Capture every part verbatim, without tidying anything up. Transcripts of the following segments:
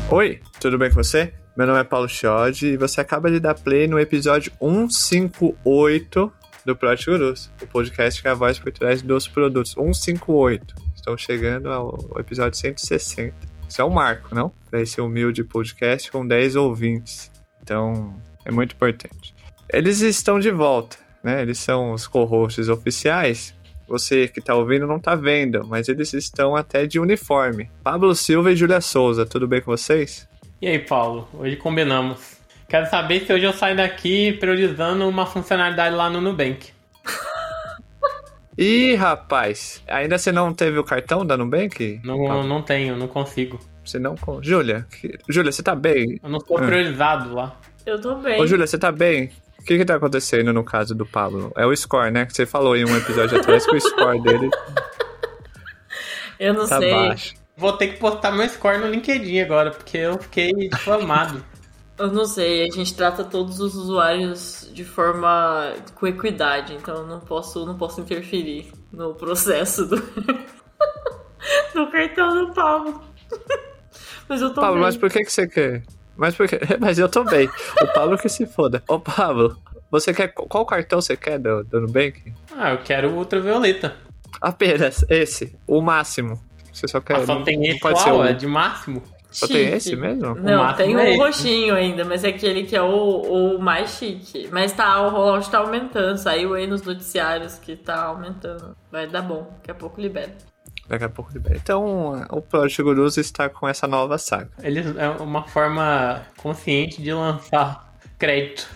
Oi, tudo bem com você? Meu nome é Paulo Chiodi e você acaba de dar play no episódio cento e cinquenta e oito do Product Gurus, o podcast que é a voz por trás dos produtos. cento e cinquenta e oito. Estamos chegando ao episódio cento e sessenta. Isso é um marco, não? Para esse humilde podcast com dez ouvintes. Então, é muito importante. Eles estão de volta, né? Eles são os co-hosts oficiais. Você que tá ouvindo não tá vendo, mas eles estão até de uniforme. Pablo Silva e Júlia Souza, tudo bem com vocês? E aí, Paulo? Hoje combinamos. Quero saber se hoje eu saio daqui priorizando uma funcionalidade lá no Nubank. Ih, rapaz, ainda você não teve o cartão da Nubank? Não, não tenho, não consigo. Você não... Júlia, que... Júlia, você tá bem? Eu não sou priorizado lá. Eu tô bem. Ô, Júlia, você tá bem? O que que tá acontecendo no caso do Pablo? É o score, né? Que você falou em um episódio atrás que o score dele Eu não tá sei. baixo. Vou ter que postar meu score no LinkedIn agora, porque eu fiquei difamado. Eu não sei, a gente trata todos os usuários de forma com equidade, então eu não posso, não posso interferir no processo do, do cartão do Pablo. Mas eu tô Pablo, bem. mas por que que você quer? Mas por que... Mas eu tô bem. O Pablo que se foda. Ô, Pablo, você quer... Qual cartão você quer do, do Nubank? Ah, eu quero o ultravioleta. Apenas esse, o máximo. Você só quer... Ah, só tem esse pode ser qual? o... É de máximo? Só Chique. tem esse mesmo? Não, máximo tem é o esse. roxinho ainda, mas é aquele que é o, o mais chique. Mas tá, o rollout tá aumentando, saiu aí nos noticiários que tá aumentando. Vai dar bom, daqui a pouco libera. Daqui a pouco libera. Então, o Product Gurus está com essa nova saga. Eles é uma forma consciente de lançar crédito.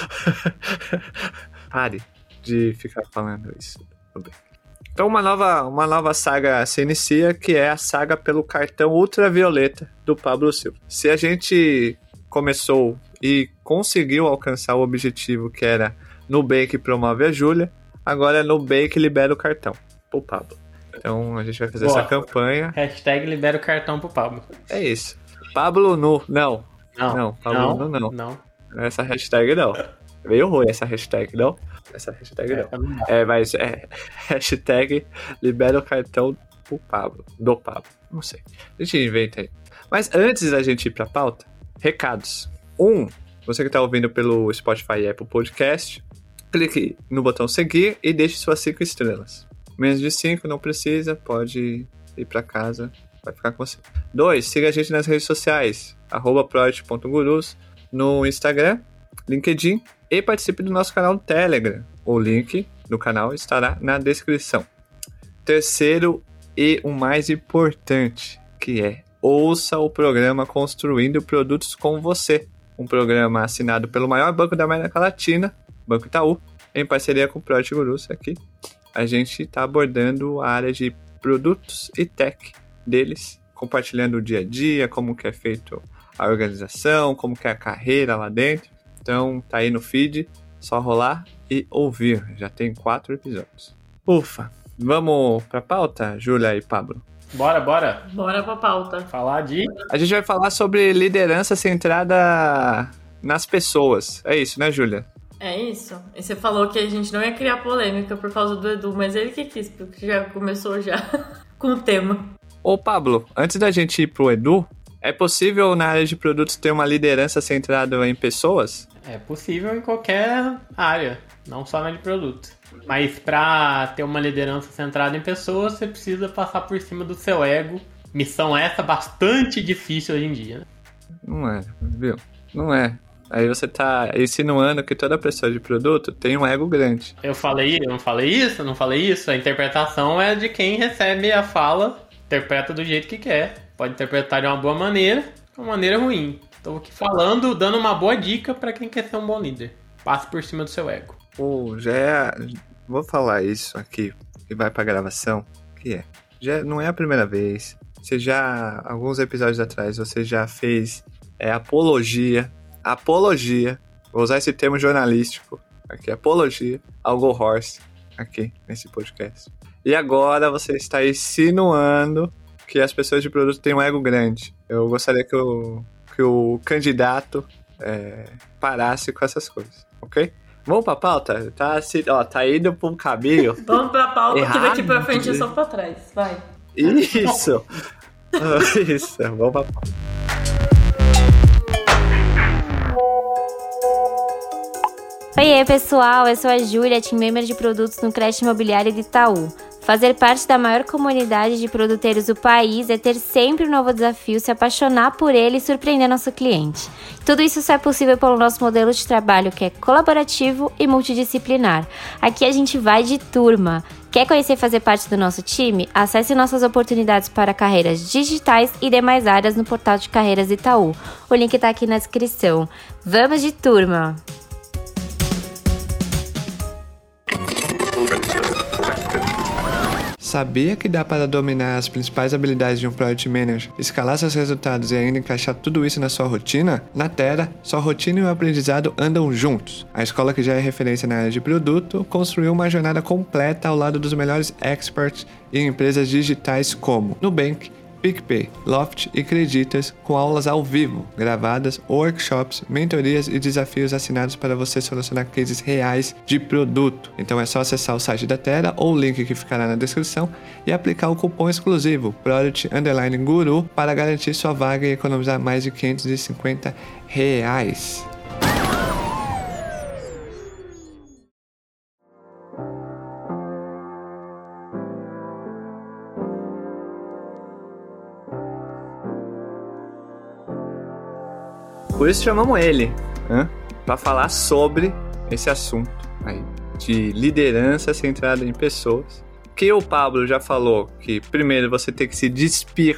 Pare de ficar falando isso. Tudo bem. Então, uma nova, uma nova saga se inicia, que é a saga pelo cartão ultravioleta do Pablo Silva. Se a gente começou e conseguiu alcançar o objetivo que era Nubank promove a Júlia, agora é Nubank libera o cartão pro Pablo. Então, a gente vai fazer Boa. essa campanha. Hashtag libera o cartão pro Pablo. É isso. Pablo Nu. Não. Não, Não, Pablo não, Nu não. não. Essa hashtag não. Veio ruim essa hashtag, não? Essa hashtag não. Essa não dá. É, mas é hashtag libera o cartão pro Pablo. Do Pablo. Não sei. A gente inventa aí. Mas antes da gente ir pra pauta, recados. Um, você que tá ouvindo pelo Spotify e Apple Podcast, clique no botão seguir e deixe suas cinco estrelas. Menos de cinco, não precisa, pode ir pra casa, vai ficar com você. Dois, siga a gente nas redes sociais, arroba product ponto gurus, no Instagram, LinkedIn, e participe do nosso canal no Telegram. O link do canal estará na descrição. Terceiro e o mais importante, que é ouça o programa Construindo Produtos com Você, um programa assinado pelo maior banco da América Latina, Banco Itaú, em parceria com o Product Gurus aqui. A gente está abordando a área de produtos e tech deles, compartilhando o dia a dia, como que é feito a organização, como que é a carreira lá dentro. Então, tá aí no feed, só rolar e ouvir. Já tem quatro episódios. Ufa! Vamos pra pauta, Júlia e Pablo? Bora, bora. Bora pra pauta. Falar de... A gente vai falar sobre liderança centrada nas pessoas. É isso, né, Júlia? É isso. E você falou que a gente não ia criar polêmica por causa do Edu, mas ele que quis, porque já começou já com o tema. Ô, Pablo, antes da gente ir pro Edu, é possível na área de produtos ter uma liderança centrada em pessoas? É possível em qualquer área, não só na de produto. Mas para ter uma liderança centrada em pessoas, você precisa passar por cima do seu ego. Missão essa bastante difícil hoje em dia, né? Não é, viu? Não é. Aí você tá insinuando que toda pessoa de produto tem um ego grande. Eu falei, eu não falei isso, eu não falei isso. A interpretação é de quem recebe a fala, interpreta do jeito que quer. Pode interpretar de uma boa maneira, de uma maneira ruim. Estou aqui falando, dando uma boa dica para quem quer ser um bom líder. Passe por cima do seu ego. Pô, já é... Vou falar isso aqui, que vai pra gravação, que é... Já não é a primeira vez. Você já... Alguns episódios atrás, você já fez é, apologia... Apologia... Vou usar esse termo jornalístico aqui. Apologia ao Go Horse aqui, nesse podcast. E agora você está insinuando que as pessoas de produto têm um ego grande. Eu gostaria que o, que o candidato é, parasse com essas coisas, ok? Vamos pra pauta? Tá, assim, ó, tá indo pra um caminho. Vamos pra pauta, errado, que daqui pra frente é só pra trás. Vai. Isso! Isso, vamos pra pauta. Oiê, pessoal, eu sou a Júlia, team member de produtos no Crédito Imobiliário do Itaú. Fazer parte da maior comunidade de produteiros do país é ter sempre um novo desafio, se apaixonar por ele e surpreender nosso cliente. Tudo isso só é possível pelo nosso modelo de trabalho, que é colaborativo e multidisciplinar. Aqui a gente vai de turma. Quer conhecer e fazer parte do nosso time? Acesse nossas oportunidades para carreiras digitais e demais áreas no portal de carreiras Itaú. O link está aqui na descrição. Vamos de turma! Sabia que dá para dominar as principais habilidades de um Product Manager, escalar seus resultados e ainda encaixar tudo isso na sua rotina? Na Terra, sua rotina e o aprendizado andam juntos. A escola, que já é referência na área de produto, construiu uma jornada completa ao lado dos melhores experts em empresas digitais como Nubank, PicPay, Loft e Creditas, com aulas ao vivo, gravadas, workshops, mentorias e desafios assinados para você solucionar cases reais de produto. Então é só acessar o site da Terra ou o link que ficará na descrição e aplicar o cupom exclusivo Product Underline Guru para garantir sua vaga e economizar mais de quinhentos e cinquenta reais. Por isso chamamos ele, né? Para falar sobre esse assunto aí, de liderança centrada em pessoas. Que o Pablo já falou que primeiro você tem que se despir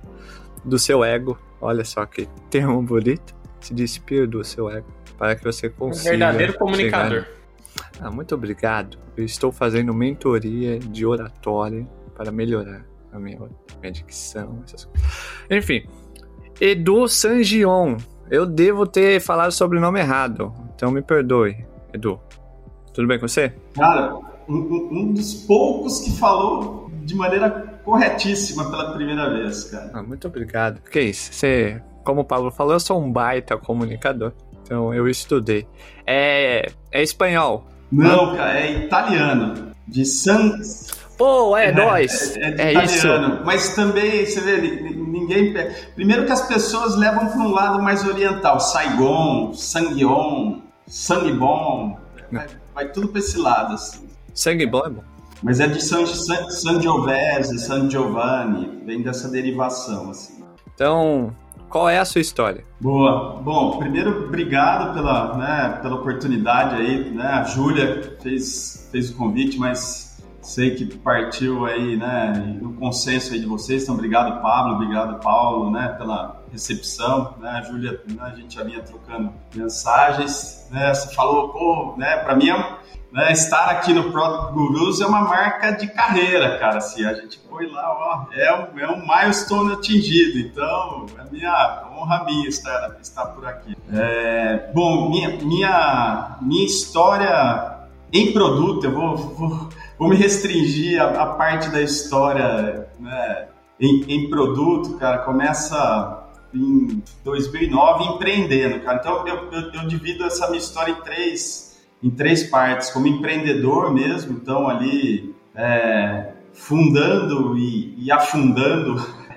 do seu ego. Olha só que termo bonito. Se despir do seu ego para que você consiga... Um verdadeiro comunicador. Chegar... Ah, muito obrigado. Eu estou fazendo mentoria de oratória para melhorar a minha, minha dicção, essas coisas. Enfim, Edu Sangion. Eu devo ter falado o sobrenome errado, então me perdoe, Edu. Tudo bem com você? Cara, um, um dos poucos que falou de maneira corretíssima pela primeira vez, cara. Ah, muito obrigado. Que isso? Você, como o Pablo falou, eu sou um baita comunicador, então eu estudei. É, é espanhol? Não, cara, é italiano. De San... Pô, é, é nóis. É, é, é italiano. Isso. Mas também, você vê, ninguém... Primeiro que as pessoas levam para um lado mais oriental. Saigon, Sanguion, Sangue Bom. Vai, vai tudo para esse lado, assim. Sangue Bom é bom. Mas é de San, San, Sangiovese, San Giovanni. Vem dessa derivação, assim. Então, qual é a sua história? Boa. Bom, primeiro, obrigado pela, né, pela oportunidade aí, né? A Júlia fez, fez o convite, mas... Sei que partiu aí, né, no consenso aí de vocês, então obrigado, Pablo, obrigado, Paulo, né, pela recepção, né, a Júlia, né, a gente já vinha trocando mensagens, né, você falou, pô, né, pra mim, né, estar aqui no Product Gurus é uma marca de carreira, cara, assim, a gente foi lá, ó, é um, é um milestone atingido, então, é minha honra minha estar, estar por aqui. É, bom, minha, minha, minha história em produto, eu vou... vou Vou me restringir a, a parte da história, né, em, em produto, cara, começa em dois mil e nove empreendendo, cara. Então eu, eu, eu divido essa minha história em três, em três partes, como empreendedor mesmo, então ali é, fundando e, e afundando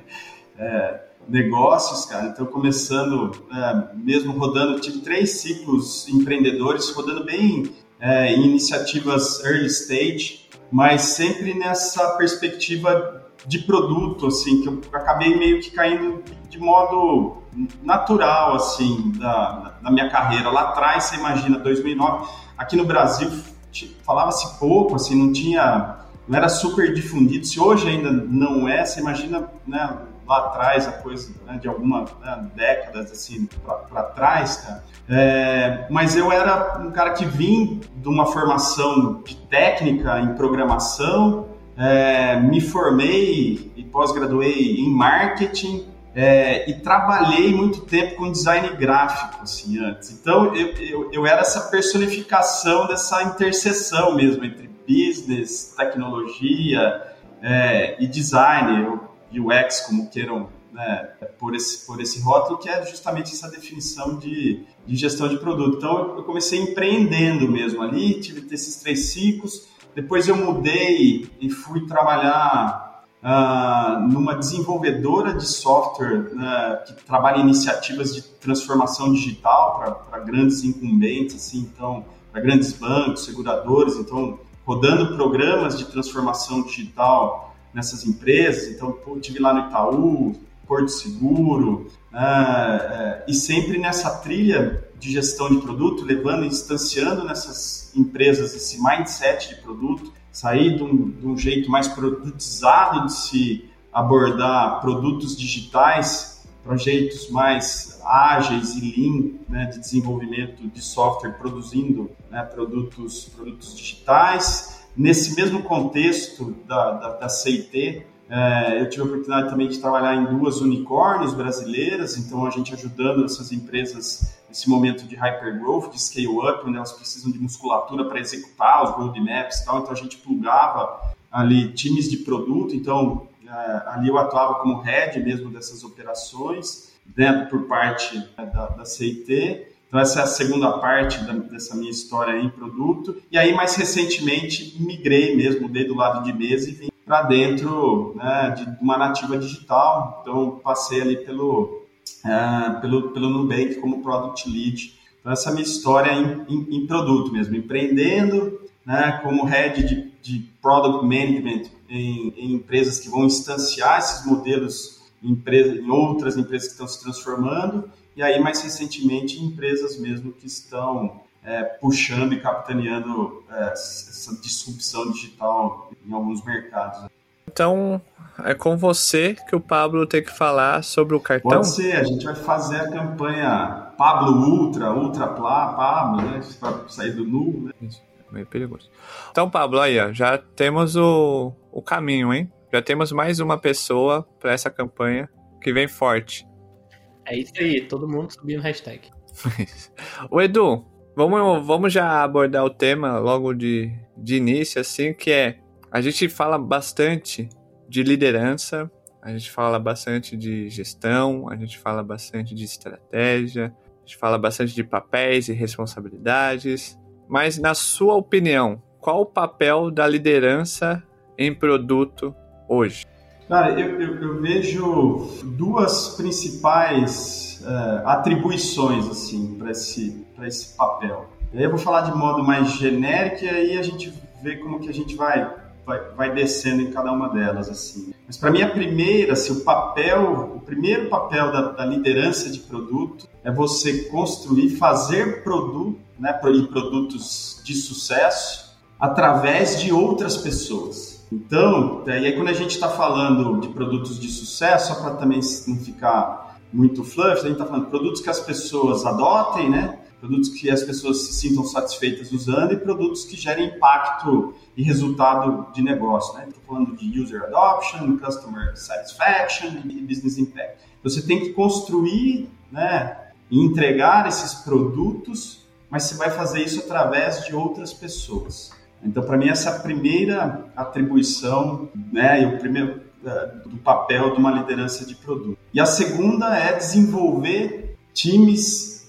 é, negócios, cara. Então começando, é, mesmo rodando, tive três ciclos empreendedores, rodando bem é, em iniciativas early stage, mas sempre nessa perspectiva de produto, assim, que eu acabei meio que caindo de modo natural, assim, da, da minha carreira. Lá atrás, você imagina, dois mil e nove, aqui no Brasil, falava-se pouco, assim, não tinha, não era super difundido. Se hoje ainda não é, você imagina, né, lá atrás, a coisa, né, de algumas, né, décadas, assim, para trás, cara. É, mas eu era um cara que vim de uma formação de técnica em programação, é, me formei e pós-graduei em marketing, é, e trabalhei muito tempo com design gráfico, assim, antes. Então, eu, eu, eu era essa personificação dessa interseção mesmo entre business, tecnologia, é, e design, U X, como queiram, né, por, esse, por esse rótulo, que é justamente essa definição de, de gestão de produto. Então, eu comecei empreendendo mesmo ali, tive esses três ciclos, depois eu mudei e fui trabalhar uh, numa desenvolvedora de software, né, que trabalha em iniciativas de transformação digital para grandes incumbentes, assim, então, para grandes bancos, seguradores, então rodando programas de transformação digital nessas empresas. Então, pô, tive lá no Itaú, Porto Seguro, uh, uh, e sempre nessa trilha de gestão de produto, levando e instanciando nessas empresas esse mindset de produto, sair de um, de um jeito mais produtizado de se abordar produtos digitais para jeitos mais ágeis e lean, né, de desenvolvimento de software produzindo, né, produtos, produtos digitais. Nesse mesmo contexto da, da, da C I T, é, eu tive a oportunidade também de trabalhar em duas unicórnios brasileiras, então a gente ajudando essas empresas nesse momento de hypergrowth, de scale-up, onde elas precisam de musculatura para executar os roadmaps e tal, então a gente plugava ali times de produto, então é, ali eu atuava como head mesmo dessas operações, dentro por parte né, da, da C I T. Então essa é a segunda parte da, dessa minha história em produto, e aí mais recentemente migrei mesmo, mudei do lado de mesa e vim para dentro, né, de uma nativa digital, então passei ali pelo, uh, pelo, pelo Nubank como Product Lead. Então essa é a minha história em, em, em produto mesmo, empreendendo, né, como head de, de Product Management em, em empresas que vão instanciar esses modelos em, empresa, em outras empresas que estão se transformando, e aí mais recentemente empresas mesmo que estão é, puxando e capitaneando é, essa disrupção digital em alguns mercados. Então, é com você que o Pablo tem que falar sobre o cartão? Pode ser, a gente vai fazer a campanha Pablo Ultra, Ultra Plá, Pablo, né, para sair do nulo, né? Isso, é meio perigoso. Então, Pablo, aí, ó, já temos o, o caminho, hein? Já temos mais uma pessoa para essa campanha que vem forte. É isso aí, todo mundo subindo hashtag. O Edu, vamos, vamos já abordar o tema logo de, de início, assim, que é, a gente fala bastante de liderança, a gente fala bastante de gestão, a gente fala bastante de estratégia, a gente fala bastante de papéis e responsabilidades, mas na sua opinião, qual o papel da liderança em produto hoje? Cara, eu, eu, eu vejo duas principais uh, atribuições assim, para esse, para esse papel. E aí eu vou falar de modo mais genérico e aí a gente vê como que a gente vai, vai, vai descendo em cada uma delas. Assim. Mas para mim a primeira, assim, o papel, o primeiro papel da, da liderança de produto é você construir, fazer produto, né, e produtos de sucesso através de outras pessoas. Então, e aí quando a gente está falando de produtos de sucesso, só para também não ficar muito fluff, a gente está falando de produtos que as pessoas adotem, né? Produtos que as pessoas se sintam satisfeitas usando e produtos que gerem impacto e resultado de negócio, né? Estou falando de user adoption, customer satisfaction e business impact. Você tem que construir, né, e entregar esses produtos, mas você vai fazer isso através de outras pessoas. Então, para mim, essa é a primeira atribuição, né, e o primeiro uh, do papel de uma liderança de produto. E a segunda é desenvolver times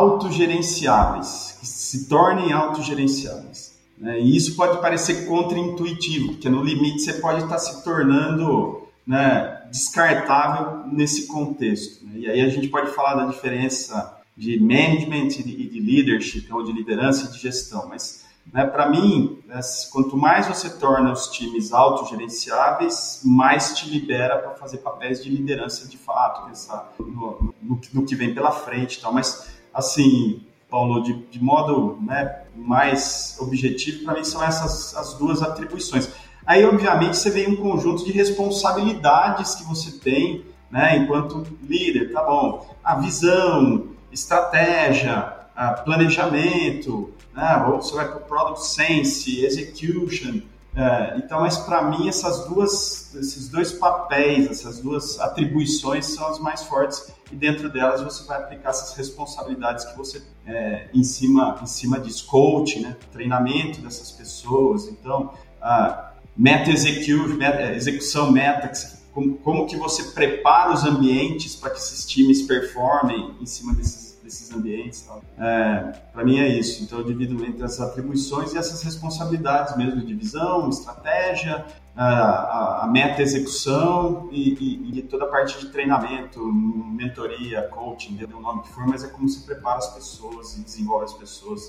autogerenciáveis, que se tornem autogerenciáveis. Né? E isso pode parecer contraintuitivo, porque no limite você pode estar se tornando, né, descartável nesse contexto. Né? E aí a gente pode falar da diferença de management e de, de leadership, ou de liderança e de gestão, mas Né, para mim, né, quanto mais você torna os times autogerenciáveis, mais te libera para fazer papéis de liderança de fato, pensar no, no, no que vem pela frente e tal. Mas, assim, Paulo, de, de modo, né, mais objetivo, para mim são essas as duas atribuições. Aí, obviamente, você vê um conjunto de responsabilidades que você tem, né, enquanto líder, tá bom? A visão, estratégia, a planejamento, né, ou você vai para o Product Sense, Execution. É, então, mas para mim, essas duas, esses dois papéis, essas duas atribuições são as mais fortes e dentro delas você vai aplicar essas responsabilidades que você é, em cima, em cima disso, coaching, né, treinamento dessas pessoas. Então, a meta execution, meta, execução meta, que você, como, como que você prepara os ambientes para que esses times performem em cima desses desses ambientes. É, para mim é isso. Então eu divido entre as atribuições e essas responsabilidades mesmo de visão, estratégia, a, a, a meta execução e, e, e toda a parte de treinamento, mentoria, coaching, dê o nome que for, mas é como se prepara as pessoas e desenvolve as pessoas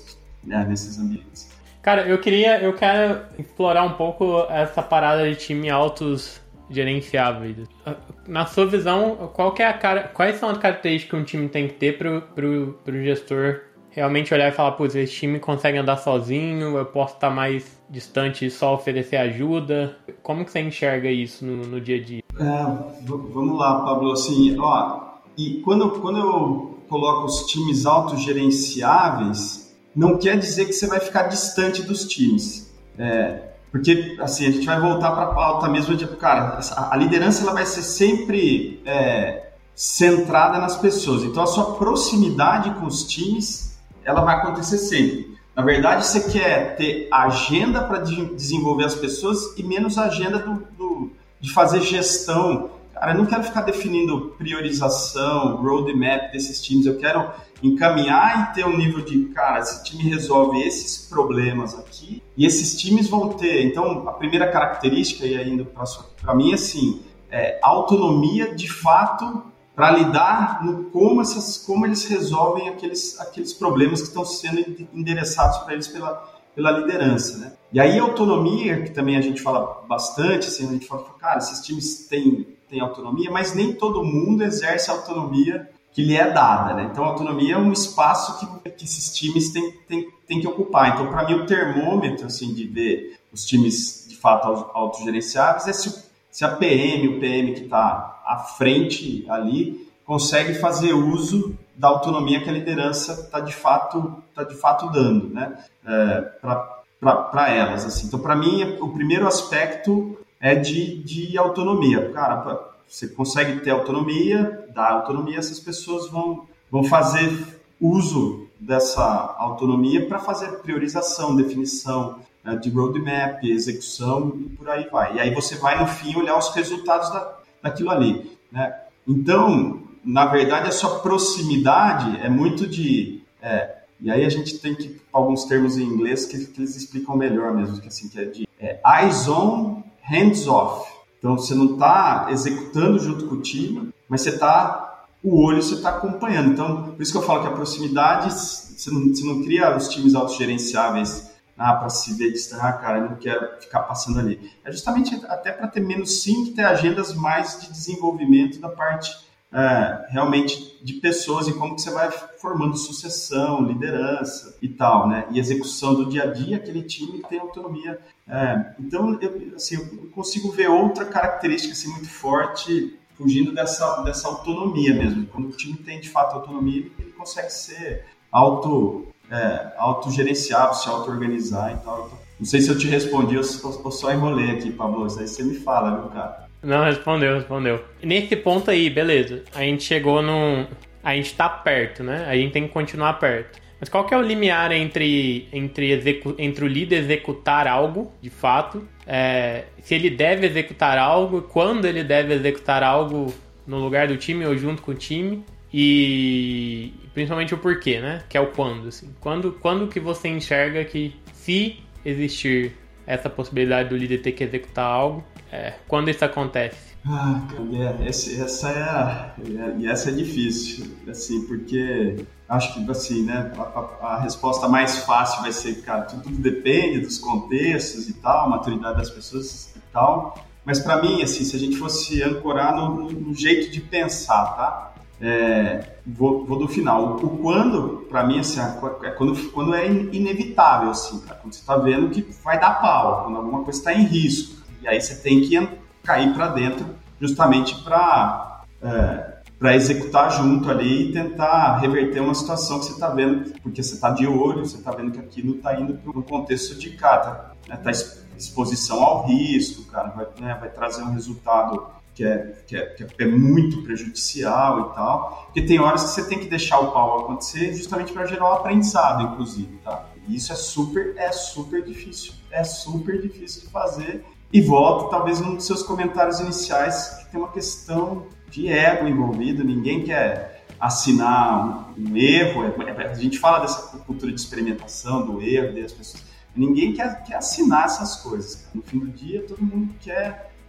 né, nesses ambientes. Cara, eu queria, eu quero explorar um pouco essa parada de time altos gerenciáveis. Na sua visão, qual que é a cara, quais são as características que um time tem que ter pro, pro, pro gestor realmente olhar e falar, putz, esse time consegue andar sozinho, eu posso estar mais distante e só oferecer ajuda? Como que você enxerga isso no, no dia a dia? É, vamos lá, Pablo, assim, ó, e quando, quando eu coloco os times autogerenciáveis, não quer dizer que você vai ficar distante dos times, é, porque, assim, a gente vai voltar para a pauta mesmo de, cara, a liderança ela vai ser sempre é, centrada nas pessoas, então a sua proximidade com os times, ela vai acontecer sempre. Na verdade, você quer ter agenda para de desenvolver as pessoas e menos agenda do, do, de fazer gestão. Cara, eu não quero ficar definindo priorização, roadmap desses times. Eu quero encaminhar e ter um nível de, cara, esse time resolve esses problemas aqui e esses times vão ter. Então, a primeira característica, e ainda para mim, assim, é autonomia de fato para lidar no como, essas, como eles resolvem aqueles, aqueles problemas que estão sendo endereçados para eles pela, pela liderança, né? E aí a autonomia, que também a gente fala bastante, assim, a gente fala, cara, esses times têm, têm autonomia, mas nem todo mundo exerce a autonomia que lhe é dada, né? Então a autonomia é um espaço que, que esses times têm, têm, têm que ocupar. Então, para mim, o termômetro, assim, de ver os times, de fato, autogerenciáveis é se, se a P M, o P M que está à frente ali, consegue fazer uso da autonomia que a liderança está de fato, tá de fato dando, né? É, para elas. Assim. Então, para mim, o primeiro aspecto é de, de autonomia. Cara, você consegue ter autonomia, dar autonomia, essas pessoas vão, vão fazer uso dessa autonomia para fazer priorização, definição, né, de roadmap, execução e por aí vai. E aí você vai, no fim, olhar os resultados da daquilo ali, né? Então, na verdade, a sua proximidade é muito de... É, e aí a gente tem que alguns termos em inglês que, que eles explicam melhor mesmo, que, assim, que é de é, eyes on, hands off. Então, você não está executando junto com o time, mas você está... O olho você está acompanhando. Então, por isso que eu falo que a proximidade, você não, você não cria os times autogerenciáveis Ah, para se ver distante, ah, cara, eu não quero ficar passando ali. É justamente até para ter menos sim, que ter agendas mais de desenvolvimento da parte é, realmente de pessoas e como que você vai formando sucessão, liderança e tal, né? E execução do dia a dia, aquele time tem autonomia. É, então, eu, assim, eu consigo ver outra característica assim, muito forte fugindo dessa, dessa autonomia mesmo. Quando o time tem de fato autonomia, ele consegue ser auto... É, autogerenciável, se auto-organizar e tal. Não sei se eu te respondi, eu só enrolei aqui, Pablo. Isso aí você me fala, viu, cara? Não, respondeu, respondeu. Nesse ponto aí, beleza. A gente chegou num... A gente tá perto, né? A gente tem que continuar perto. Mas qual que é o limiar entre, entre, execu... entre o líder executar algo, de fato, é... se ele deve executar algo, quando ele deve executar algo no lugar do time ou junto com o time, e principalmente o porquê, né? Que é o quando, assim. Quando, quando que você enxerga que se existir essa possibilidade do líder ter que executar algo, é, quando isso acontece? Ah, é, esse, essa é a, e essa é difícil, assim, porque acho que, assim, né, a, a resposta mais fácil vai ser, cara, tudo, tudo depende dos contextos e tal, maturidade das pessoas e tal, mas para mim, assim, se a gente fosse ancorar no, no jeito de pensar, tá? É, vou, vou do final. O quando, pra mim, assim, é quando, quando é inevitável, assim, cara, quando você tá vendo que vai dar pau, quando alguma coisa está em risco. E aí você tem que cair para dentro justamente para é, para executar junto ali e tentar reverter uma situação que você tá vendo, porque você tá de olho, você tá vendo que aquilo tá indo para um contexto de cara, né, tá exposição ao risco, cara, vai, né, vai trazer um resultado Que é, que, é, que é muito prejudicial e tal, porque tem horas que você tem que deixar o pau acontecer justamente para gerar um aprendizado, inclusive, tá? E isso é super, é super difícil, é super difícil de fazer. E volto, talvez, num dos seus comentários iniciais, que tem uma questão de ego envolvido, ninguém quer assinar um, um erro, a gente fala dessa cultura de experimentação, do erro, das pessoas, ninguém quer, quer assinar essas coisas, cara. No fim do dia, todo mundo quer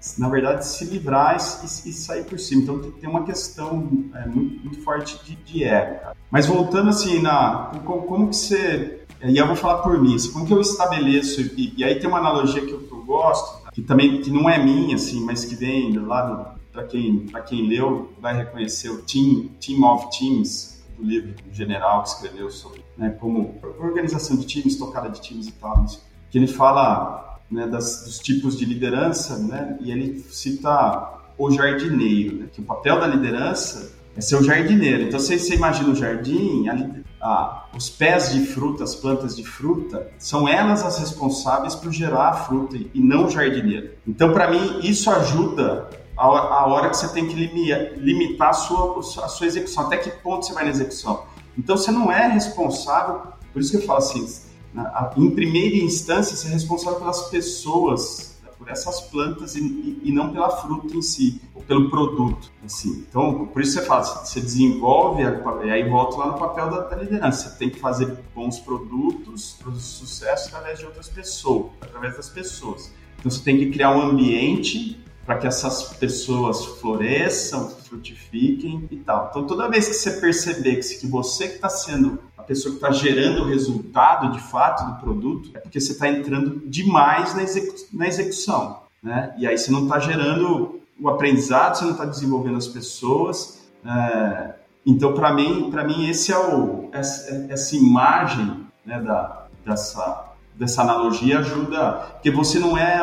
na verdade, se livrar e, e, e sair por cima. Então, tem, tem uma questão é, muito, muito forte de, de ego, cara. Mas voltando assim, na, como, como que você... E eu vou falar por mim, assim, como que eu estabeleço... E, e aí tem uma analogia que eu, que eu gosto, que também que não é minha, assim, mas que vem lá, para quem, para quem leu, vai reconhecer o Team, Team of Teams, do livro do general que escreveu sobre, né, como organização de times, tocada de times e tal, que ele fala, né, das, dos tipos de liderança, né, e ele cita o jardineiro, né, que o papel da liderança é ser o jardineiro. Então, se você imagina o jardim, a, a, os pés de fruta, as plantas de fruta, são elas as responsáveis por gerar a fruta e não o jardineiro. Então, para mim, isso ajuda a, a hora que você tem que limitar, limitar a, sua, a sua execução. Até que ponto você vai na execução? Então, você não é responsável, por isso que eu falo assim, na, em primeira instância, você é responsável pelas pessoas, por essas plantas e, e, e não pela fruta em si, ou pelo produto. Assim. Então, por isso você fala, você desenvolve, e aí volta lá no papel da, da liderança. Você tem que fazer bons produtos, produtos de sucesso através de outras pessoas, através das pessoas. Então, você tem que criar um ambiente para que essas pessoas floresçam, frutifiquem e tal. Então, toda vez que você perceber que, que você que está sendo a pessoa que está gerando o resultado, de fato, do produto, é porque você está entrando demais na, execu- na execução, né? E aí você não está gerando o aprendizado, você não está desenvolvendo as pessoas. É... Então, para mim, para mim, esse é o, essa, essa imagem, né, da, dessa, dessa analogia ajuda, porque você não é...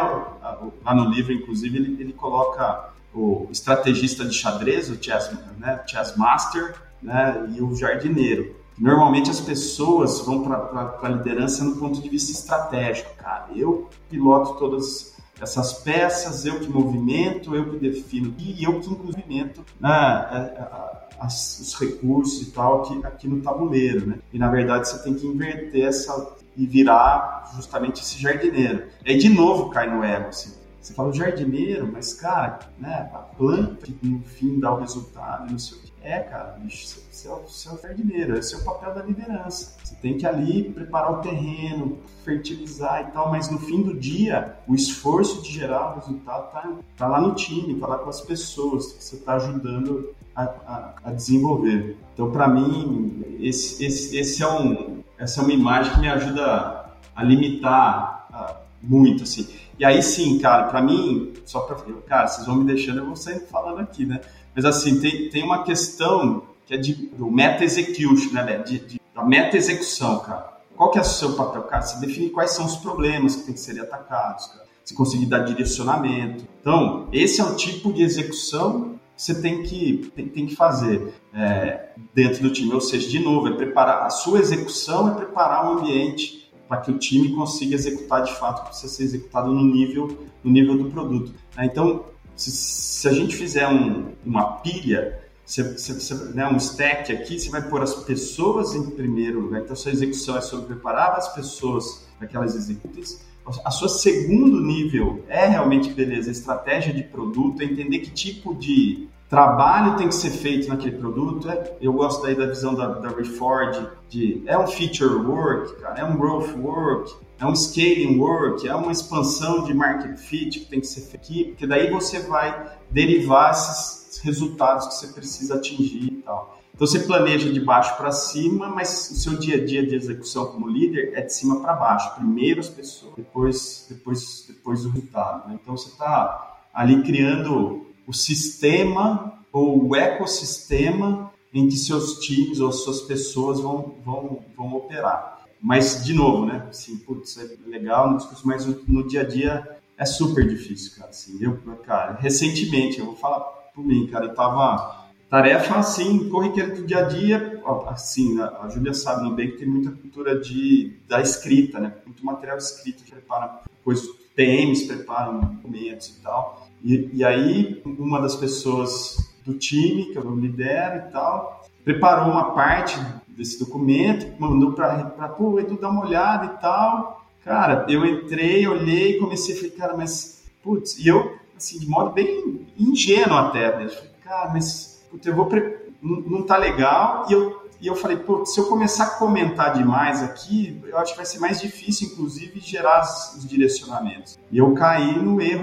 Lá no livro, inclusive, ele, ele coloca o estrategista de xadrez, o chess, né, chess master, né, e o jardineiro. Normalmente as pessoas vão para a liderança no ponto de vista estratégico, cara. Eu piloto todas essas peças, eu que movimento, eu que defino e eu que movimento, né, as, os recursos e tal aqui, aqui no tabuleiro, né? E na verdade você tem que inverter essa e virar justamente esse jardineiro. E aí de novo cai no ego, assim. Você fala o jardineiro, mas cara, né, a planta que no fim dá o resultado, não sei o que. É, cara, bicho, você é, o, você é o jardineiro, esse é o papel da liderança. Você tem que ali preparar o terreno, fertilizar e tal, mas no fim do dia, o esforço de gerar o resultado tá, tá lá no time, tá lá com as pessoas que você tá ajudando a, a, a desenvolver. Então, para mim, esse, esse, esse é um, essa é uma imagem que me ajuda a limitar a, muito, assim. E aí sim, cara, para mim, só para... Cara, vocês vão me deixando, eu vou sair falando aqui, né? Mas assim, tem, tem uma questão que é de, do meta-execution, né, de, de, da meta-execução, cara. Qual que é o seu papel, cara? Você define quais são os problemas que tem que serem atacados, cara. Você conseguir dar direcionamento. Então, esse é o tipo de execução que você tem que, tem, tem que fazer é, dentro do time. Ou seja, de novo, é preparar, a sua execução é preparar um ambiente para que o time consiga executar de fato o que precisa ser executado no nível, no nível do produto. Então, se, se a gente fizer um, uma pilha, você, você, né, um stack aqui, você vai pôr as pessoas em primeiro lugar. Então, a sua execução é sobre preparar as pessoas para que elas executem. A sua segundo nível é realmente, beleza, estratégia de produto, é entender que tipo de trabalho tem que ser feito naquele produto. É, eu gosto daí da visão da, da Reforge, de é um feature work, cara, é um growth work, é um scaling work, é uma expansão de market fit que tem que ser feito aqui, porque daí você vai derivar esses resultados que você precisa atingir e tal. Então você planeja de baixo para cima, mas o seu dia a dia de execução como líder é de cima para baixo. Primeiro as pessoas, depois, depois, depois o resultado, né? Então você está ali criando o sistema ou o ecossistema em que seus times ou suas pessoas vão, vão, vão operar. Mas, de novo, né? Assim, putz, é legal no discurso, mas no dia a dia é super difícil, cara. Assim, eu, cara, recentemente, eu vou falar por mim, cara, eu tava... Tarefa, assim, corriqueira do dia a dia, assim, a Júlia sabe no bem que tem muita cultura de, da escrita, né? Muito material escrito, prepara coisas, P Ms preparam documentos e tal. E, e aí, uma das pessoas do time, que eu lidero e tal, preparou uma parte desse documento, mandou para, pô, Edu, dá uma olhada e tal. Cara, eu entrei, olhei, comecei a falar, cara, mas, putz, e eu, assim, de modo bem ingênuo até, né? Eu falei, cara, mas... eu vou pre... não, não tá legal, e eu, e eu falei, pô, se eu começar a comentar demais aqui, eu acho que vai ser mais difícil, inclusive, gerar os direcionamentos. E eu caí no erro de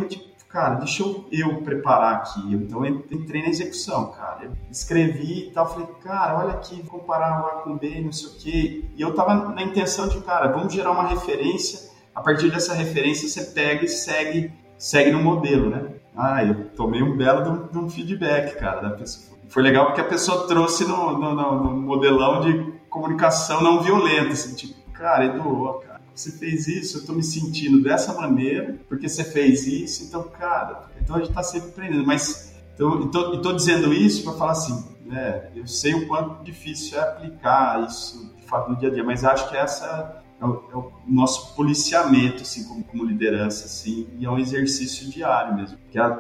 cara, deixa eu, eu preparar aqui. Então eu entrei na execução, cara. Eu escrevi e tal, falei, cara, olha aqui, vou comparar o A com B, não sei o quê. E eu tava na intenção de, cara, vamos gerar uma referência. A partir dessa referência você pega e segue, segue no modelo, né? Ah, eu tomei um belo de um, de um feedback, cara, da pessoa. Foi legal porque a pessoa trouxe no, no, no, no modelão de comunicação não violenta, assim, tipo, cara, Edu, cara, você fez isso, eu tô me sentindo dessa maneira, porque você fez isso, então, cara, então a gente tá sempre aprendendo, mas, então, e tô, e tô dizendo isso para falar assim, né, eu sei o quanto difícil é aplicar isso, de fato, no dia a dia, mas acho que essa é o, é o nosso policiamento, assim, como, como liderança, assim, e é um exercício diário mesmo, que a, a,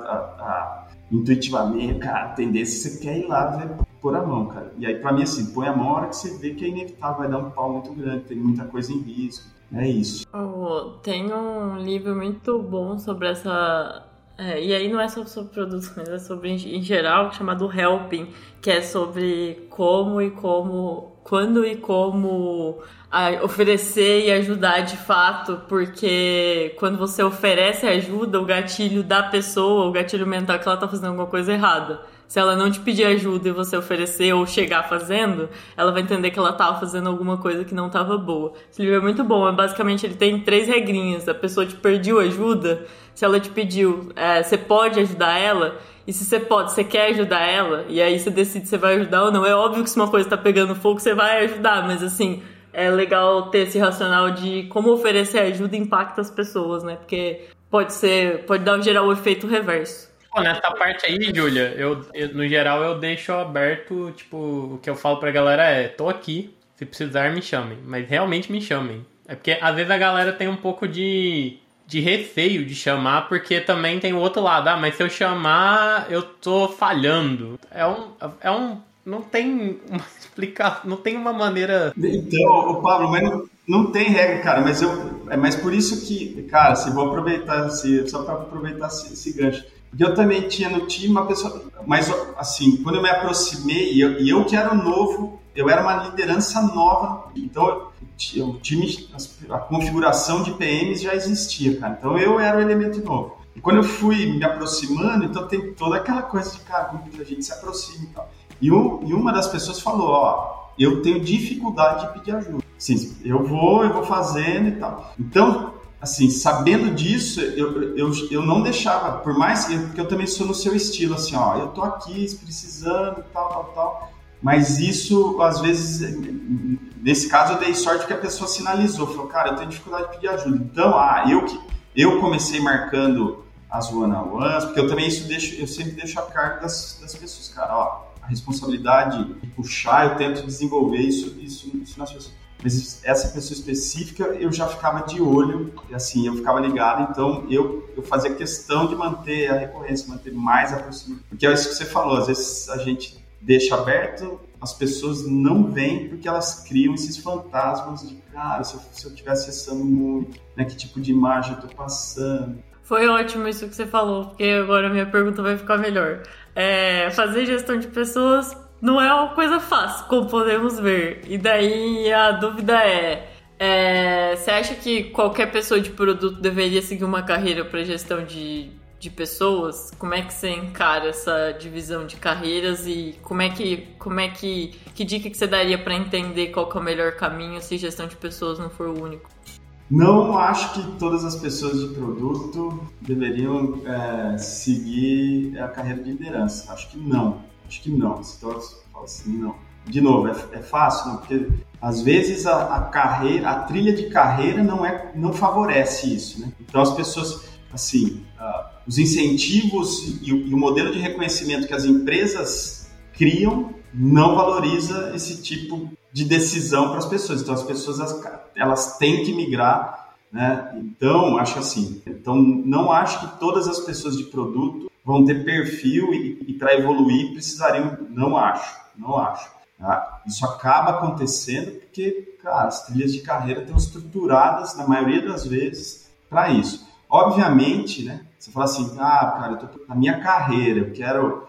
a intuitivamente, cara, a tendência você quer ir lá ver, pôr a mão, cara. E aí, pra mim, assim, põe a mão a hora que você vê que é inevitável, vai dar um pau muito grande, tem muita coisa em risco. É isso. Oh, tem um livro muito bom sobre essa... É, e aí não é só sobre produtos, mas é sobre, em geral, chamado Helping, que é sobre como e como... Quando e como a, oferecer e ajudar de fato, porque quando você oferece ajuda, o gatilho da pessoa, o gatilho mental que ela tá fazendo alguma coisa errada. Se ela não te pedir ajuda e você oferecer ou chegar fazendo, ela vai entender que ela tava fazendo alguma coisa que não tava boa. Esse livro é muito bom, é, basicamente ele tem três regrinhas. A pessoa te pediu ajuda, se ela te pediu, é, você pode ajudar ela, e se você pode, você quer ajudar ela, e aí você decide se você vai ajudar ou não. É óbvio que se uma coisa tá pegando fogo, você vai ajudar, mas assim, é legal ter esse racional de como oferecer ajuda impacta as pessoas, né? Porque pode ser, pode dar, gerar o efeito reverso. Pô, nessa parte aí, Júlia, eu, eu, no geral eu deixo aberto, tipo, o que eu falo pra galera é, tô aqui, se precisar me chamem, mas realmente me chamem. É porque às vezes a galera tem um pouco de, de receio de chamar, porque também tem o outro lado, ah, mas se eu chamar, eu tô falhando. É um, é um, não tem uma explicação, não tem uma maneira... Então, Pablo, mas não, não tem regra, cara, mas eu, é mais por isso que, cara, se vou aproveitar, se, só pra aproveitar esse, esse gancho. Porque eu também tinha no time uma pessoa... Mas, assim, quando eu me aproximei, e eu, e eu que era o novo, eu era uma liderança nova. Então, o time, a configuração de P Ms já existia, cara. Então, eu era o elemento novo. E quando eu fui me aproximando, então tem toda aquela coisa de, cara, como que a gente se aproxima e tal. E, um, e uma das pessoas falou, ó, eu tenho dificuldade de pedir ajuda. Assim, eu vou, eu vou fazendo e tal. Então... Assim, sabendo disso, eu, eu, eu não deixava, por mais que eu, eu também sou no seu estilo, assim, ó, eu tô aqui precisando, tal, tal, tal, mas isso, às vezes, nesse caso eu dei sorte porque a pessoa sinalizou, falou, cara, eu tenho dificuldade de pedir ajuda, então, ah, eu que, eu comecei marcando as one-on-ones, porque eu também isso deixo, eu sempre deixo a cargo das, das pessoas, cara, ó, a responsabilidade de puxar, eu tento desenvolver isso, isso, isso nas pessoas. Mas essa pessoa específica, eu já ficava de olho, assim, eu ficava ligado, então eu, eu fazia questão de manter a recorrência, manter mais a proximidade. Porque é isso que você falou, às vezes a gente deixa aberto, as pessoas não vêm porque elas criam esses fantasmas de, cara, se eu, se eu estiver acessando muito, né, que tipo de imagem eu tô passando. Foi ótimo isso que você falou, porque agora a minha pergunta vai ficar melhor. É, fazer gestão de pessoas... Não é uma coisa fácil, como podemos ver. E daí a dúvida é, é... Você acha que qualquer pessoa de produto deveria seguir uma carreira para gestão de, de pessoas? Como é que você encara essa divisão de carreiras e como é que... Como é que, que dica que você daria para entender qual que é o melhor caminho se gestão de pessoas não for o único? Não acho que todas as pessoas de produto deveriam é, seguir a carreira de liderança. Acho que não. Acho que não, então, assim, não. De novo, é, é fácil, não, porque às vezes a, a carreira, a trilha de carreira não, é, não favorece isso, né? Então as pessoas, assim, uh, os incentivos e o, e o modelo de reconhecimento que as empresas criam não valoriza esse tipo de decisão para as pessoas. Então as pessoas, elas, elas têm que migrar, né? Então, acho assim, então não acho que todas as pessoas de produto vão ter perfil e, e para evoluir precisariam, não acho, não acho. Tá? Isso acaba acontecendo porque, cara, as trilhas de carreira estão estruturadas, na maioria das vezes, para isso. Obviamente, né, você fala assim, ah, cara, eu tô na minha carreira, eu quero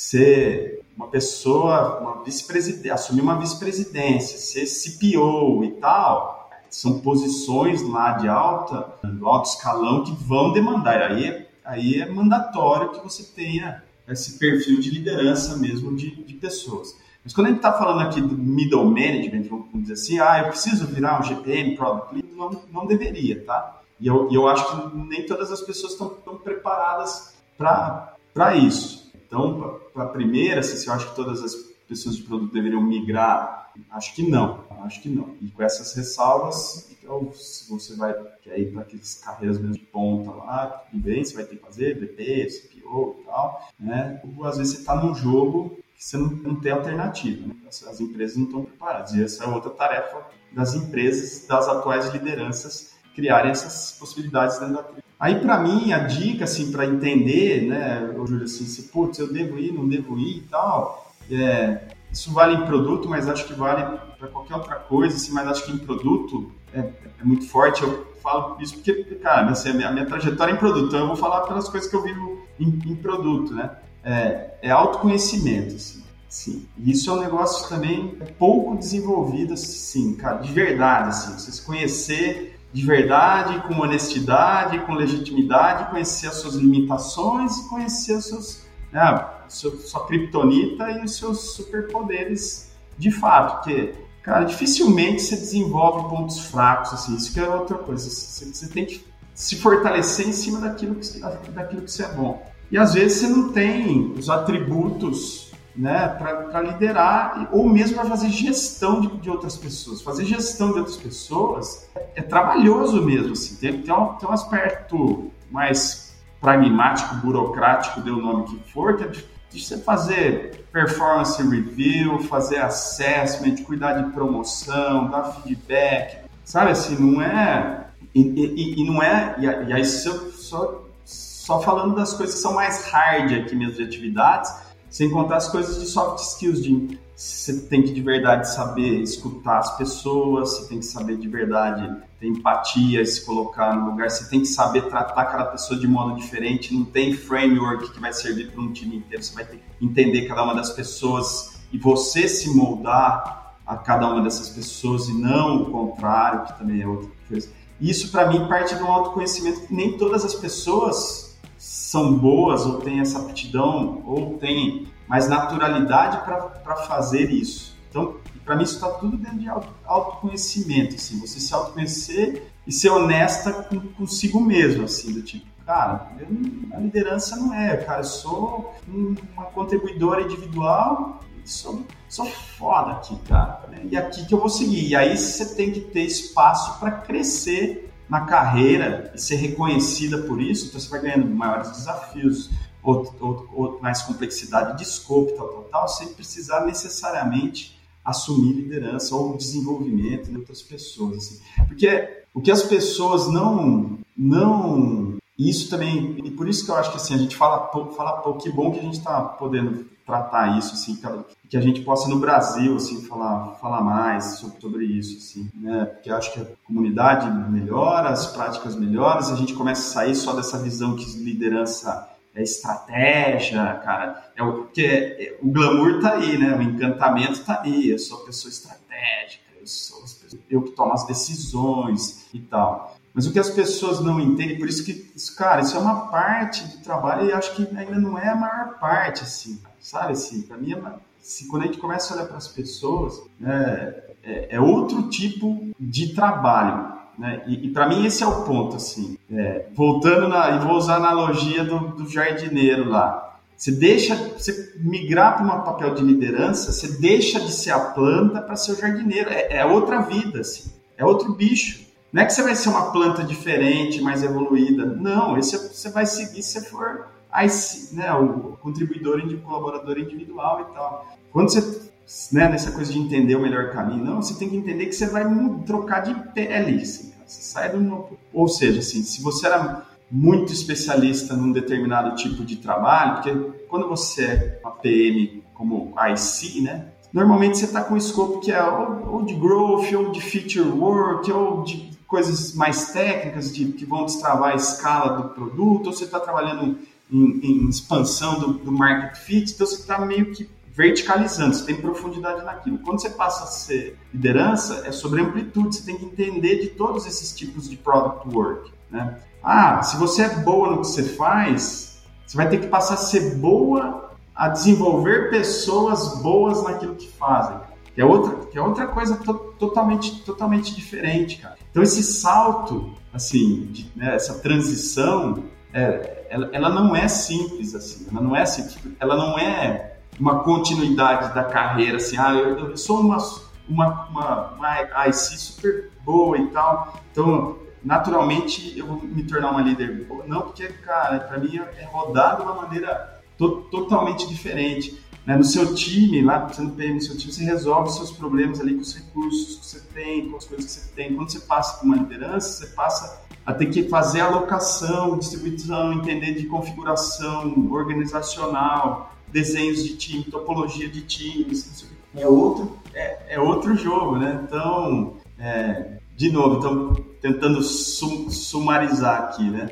ser uma pessoa, uma vice-presidência, assumir uma vice-presidência, ser C P O e tal, são posições lá de alta, alto escalão que vão demandar, aí é aí é mandatório que você tenha esse perfil de liderança mesmo de, de pessoas. Mas quando a gente está falando aqui do middle management, vamos dizer assim, ah, eu preciso virar um G P M, Product Lead, não, não deveria, tá? E eu, eu acho que nem todas as pessoas estão preparadas para isso. Então, para a primeira, se eu acho que todas as pessoas de produto deveriam migrar, acho que não, acho que não. E com essas ressalvas, então, se você vai quer ir para aquelas carreiras mesmo de ponta lá, tudo bem, você vai ter que fazer V P, C P O e tal, né? Ou às vezes você está num jogo que você não, não tem alternativa, né? As, as empresas não estão preparadas. E essa é outra tarefa das empresas, das atuais lideranças, criarem essas possibilidades dentro da trilha. Aí, para mim, a dica, assim, para entender, né, Júlio, assim, se, putz, eu devo ir, não devo ir e tal, é, isso vale em produto, mas acho que vale para qualquer outra coisa, assim, mas acho que em produto é, é muito forte. Eu falo isso porque, cara, assim, a, minha, a minha trajetória é em produto, então eu vou falar pelas coisas que eu vivo em, em produto, né? É, é autoconhecimento, assim. Sim, e isso é um negócio também pouco desenvolvido, assim, cara, de verdade, assim, você se conhecer de verdade, com honestidade, com legitimidade, conhecer as suas limitações e conhecer os seus, né, a sua, sua criptonita e os seus superpoderes de fato, porque, cara, dificilmente você desenvolve pontos fracos, assim, isso que é outra coisa, você, você tem que se fortalecer em cima daquilo que, daquilo que você é bom. E às vezes você não tem os atributos, né, para liderar ou mesmo para fazer gestão de, de outras pessoas. Fazer gestão de outras pessoas é, é trabalhoso mesmo, assim. Tem, tem, um, tem um aspecto mais pragmático, burocrático, dê o nome que for, que é de, de você fazer performance review, fazer assessment, cuidar de promoção, dar feedback, sabe assim, não é... E, e, e não é... E, e aí só, só falando das coisas que são mais hard aqui mesmo de atividades, sem contar as coisas de soft skills, de você tem que de verdade saber escutar as pessoas, você tem que saber de verdade ter empatia, se colocar no lugar, você tem que saber tratar cada pessoa de modo diferente, não tem framework que vai servir para um time inteiro, você vai ter que entender cada uma das pessoas e você se moldar a cada uma dessas pessoas e não o contrário, que também é outra coisa. Isso para mim parte de um autoconhecimento que nem todas as pessoas são boas ou têm essa aptidão ou têm mais naturalidade para fazer isso. Então, para mim isso está tudo dentro de auto, autoconhecimento, assim, você se autoconhecer e ser honesta com, consigo mesmo, assim, do tipo, cara, eu, a liderança não é, cara, eu sou uma contribuidora individual, sou, sou foda aqui, cara, né? E aqui que eu vou seguir. E aí você tem que ter espaço para crescer na carreira e ser reconhecida por isso, então você vai ganhando maiores desafios, ou, ou, ou mais complexidade de scope, tal, tal, tal, sem precisar necessariamente assumir liderança ou desenvolvimento de outras pessoas. Assim. Porque o que as pessoas não... não isso também... E por isso que eu acho que assim, a gente fala pouco, fala pouco, que bom que a gente está podendo tratar isso, assim, que a gente possa no Brasil, assim, falar, falar mais sobre, sobre isso, assim, né, porque eu acho que a comunidade melhora, as práticas melhoram, a gente começa a sair só dessa visão que liderança é estratégia, cara, é o, porque é, é, o glamour tá aí, né, o encantamento tá aí, eu sou a pessoa estratégica, eu sou as pessoas, eu que tomo as decisões e tal. Mas o que as pessoas não entendem, por isso que, isso, cara, isso é uma parte do trabalho e acho que ainda não é a maior parte, assim, sabe, assim, pra mim, é uma, assim, quando a gente começa a olhar para as pessoas, né, é, é outro tipo de trabalho, né, e, e para mim esse é o ponto, assim, é, voltando, na, e vou usar a analogia do, do jardineiro lá, você deixa, você migrar para um papel de liderança, você deixa de ser a planta para ser o jardineiro, é, é outra vida, assim, é outro bicho. Não é que você vai ser uma planta diferente, mais evoluída. Não, esse você vai seguir se você for I C, né, o contribuidor, o colaborador individual e tal. Quando você, né, nessa coisa de entender o melhor caminho, não, você tem que entender que você vai trocar de pele. Assim, você sai do... Ou seja, assim, se você era muito especialista num determinado tipo de trabalho, porque quando você é uma P M como I C, né, normalmente você está com um escopo que é ou, ou de growth, ou de feature work, ou de coisas mais técnicas de, que vão destravar a escala do produto, ou você está trabalhando em, em expansão do, do market fit, então você está meio que verticalizando, você tem profundidade naquilo. Quando você passa a ser liderança, é sobre amplitude, você tem que entender de todos esses tipos de product work, né? Ah, se você é boa no que você faz, você vai ter que passar a ser boa a desenvolver pessoas boas naquilo que fazem. Que é outra, que é outra coisa to- totalmente, totalmente diferente, cara. Então esse salto, assim, de, né, essa transição, é, ela, ela não é simples, assim, ela não é simples, ela não é uma continuidade da carreira, assim, ah, eu, eu sou uma, uma, uma, uma I C super boa e tal, então naturalmente eu vou me tornar uma líder boa. Não, porque, cara, pra mim é rodar de uma maneira to- totalmente diferente. Né? No seu time, lá você no P M, no seu time, você resolve os seus problemas ali com os recursos que você tem, com as coisas que você tem. Quando você passa por uma liderança, você passa a ter que fazer alocação, distribuição, entender de configuração organizacional, desenhos de time, topologia de times. É outro, é, é outro jogo, né? Então, é, de novo, então, tentando sum, sumarizar aqui, né?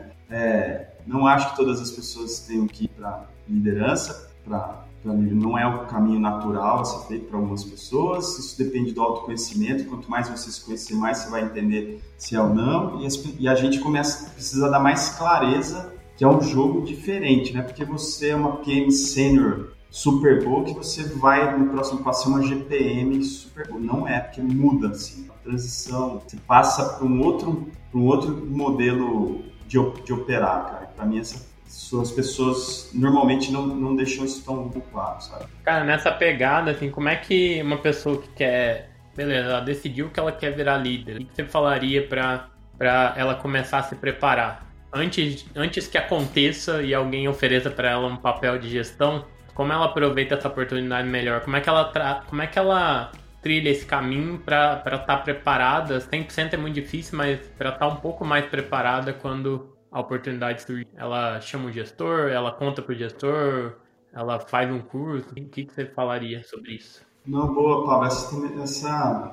É, não acho que todas as pessoas tenham que ir para liderança, para não é o caminho natural a ser feito para algumas pessoas, isso depende do autoconhecimento, quanto mais você se conhecer, mais você vai entender se é ou não, e, as, e a gente começa, precisa dar mais clareza que é um jogo diferente, né? Porque você é uma P M sênior super boa, que você vai no próximo passo ser uma G P M super boa, não é, porque muda, assim, a transição, você passa para um outro, para um outro modelo de, de operar, cara, para mim essa as pessoas normalmente não, não deixam isso tão claro, sabe? Cara, nessa pegada, assim, como é que uma pessoa que quer... Beleza, ela decidiu que ela quer virar líder. O que você falaria pra, pra ela começar a se preparar? Antes, antes que aconteça e alguém ofereça pra ela um papel de gestão, como ela aproveita essa oportunidade melhor? Como é que ela, tra... como é que ela trilha esse caminho pra estar preparada? cem por cento é muito difícil, mas pra estar um pouco mais preparada quando a oportunidade surge. Ela chama o gestor, ela conta pro gestor, ela faz um curso. O que, que você falaria sobre isso? Não, boa, Pablo. Essa, essa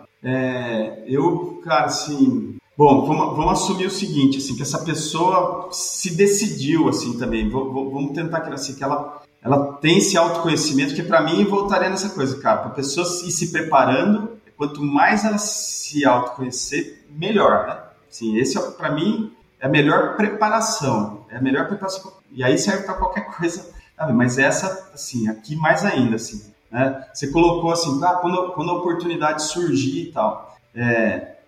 é, eu, cara, assim... Bom, vamos, vamos assumir o seguinte, assim, que essa pessoa se decidiu, assim, também. Vamos tentar que, assim, que ela, ela tem esse autoconhecimento, que para mim voltaria nessa coisa, cara. Para a pessoa ir se preparando, quanto mais ela se autoconhecer, melhor, né? Assim, esse, para mim... é a melhor preparação, é a melhor preparação, e aí serve para qualquer coisa, sabe? Mas essa, assim, aqui mais ainda, assim, né? Você colocou assim, ah, quando, quando a oportunidade surgir e tal, é,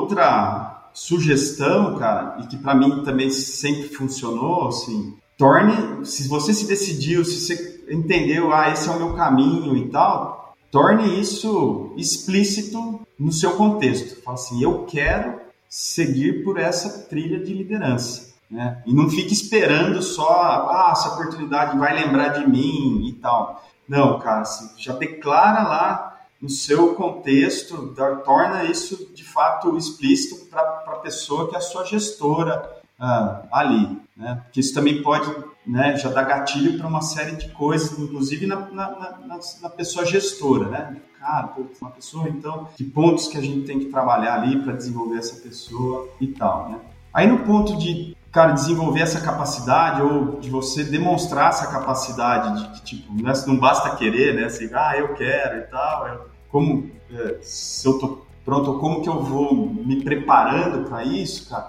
outra sugestão, cara, e que para mim também sempre funcionou, assim, torne, se você se decidiu, se você entendeu, ah, esse é o meu caminho e tal, torne isso explícito no seu contexto, fala assim, eu quero seguir por essa trilha de liderança, né? E não fique esperando só, ah, essa oportunidade vai lembrar de mim e tal. Não, cara, assim, já declara lá no seu contexto, torna isso de fato explícito para a pessoa que é a sua gestora ah, ali, né? Porque isso também pode, né, já dar gatilho para uma série de coisas, inclusive na, na, na, na pessoa gestora, né? Cara, pô, uma pessoa, então, que pontos que a gente tem que trabalhar ali para desenvolver essa pessoa e tal, né? Aí no ponto de, cara, desenvolver essa capacidade ou de você demonstrar essa capacidade de que, tipo, né, não basta querer, né? Assim, ah, eu quero e tal, eu, como, é, se eu tô pronto, como que eu vou me preparando para isso, cara?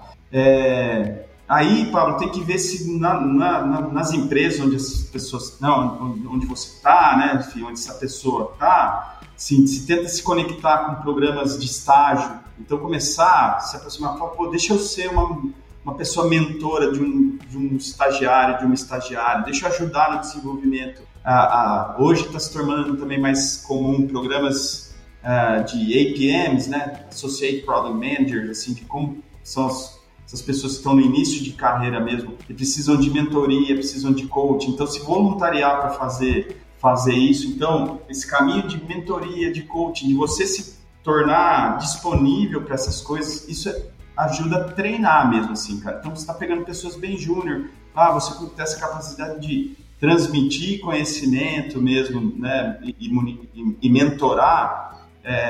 É... Aí, Pablo, tem que ver se na, na, na, nas empresas onde as pessoas, não, onde você está, né, enfim, onde essa pessoa está, sim, se tenta se conectar com programas de estágio, então começar a se aproximar, falar, pô, deixa eu ser uma, uma pessoa mentora de um, de um estagiário, de uma estagiária, deixa eu ajudar no desenvolvimento. Ah, ah, hoje está se tornando também mais comum programas ah, de A P Ms, né, Associate Product Managers, assim, de como são as essas pessoas que estão no início de carreira mesmo, e precisam de mentoria, precisam de coaching, então se voluntariar para fazer, fazer isso, então esse caminho de mentoria, de coaching, de você se tornar disponível para essas coisas, isso ajuda a treinar mesmo assim, cara. Então você está pegando pessoas bem júnior, ah, você tem essa capacidade de transmitir conhecimento mesmo, né, e, e, e mentorar,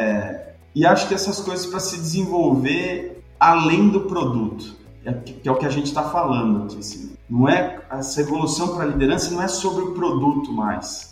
é, e acho que essas coisas para se desenvolver além do produto, que é o que a gente está falando aqui. Assim. Não é, essa evolução para a liderança não é sobre o produto mais.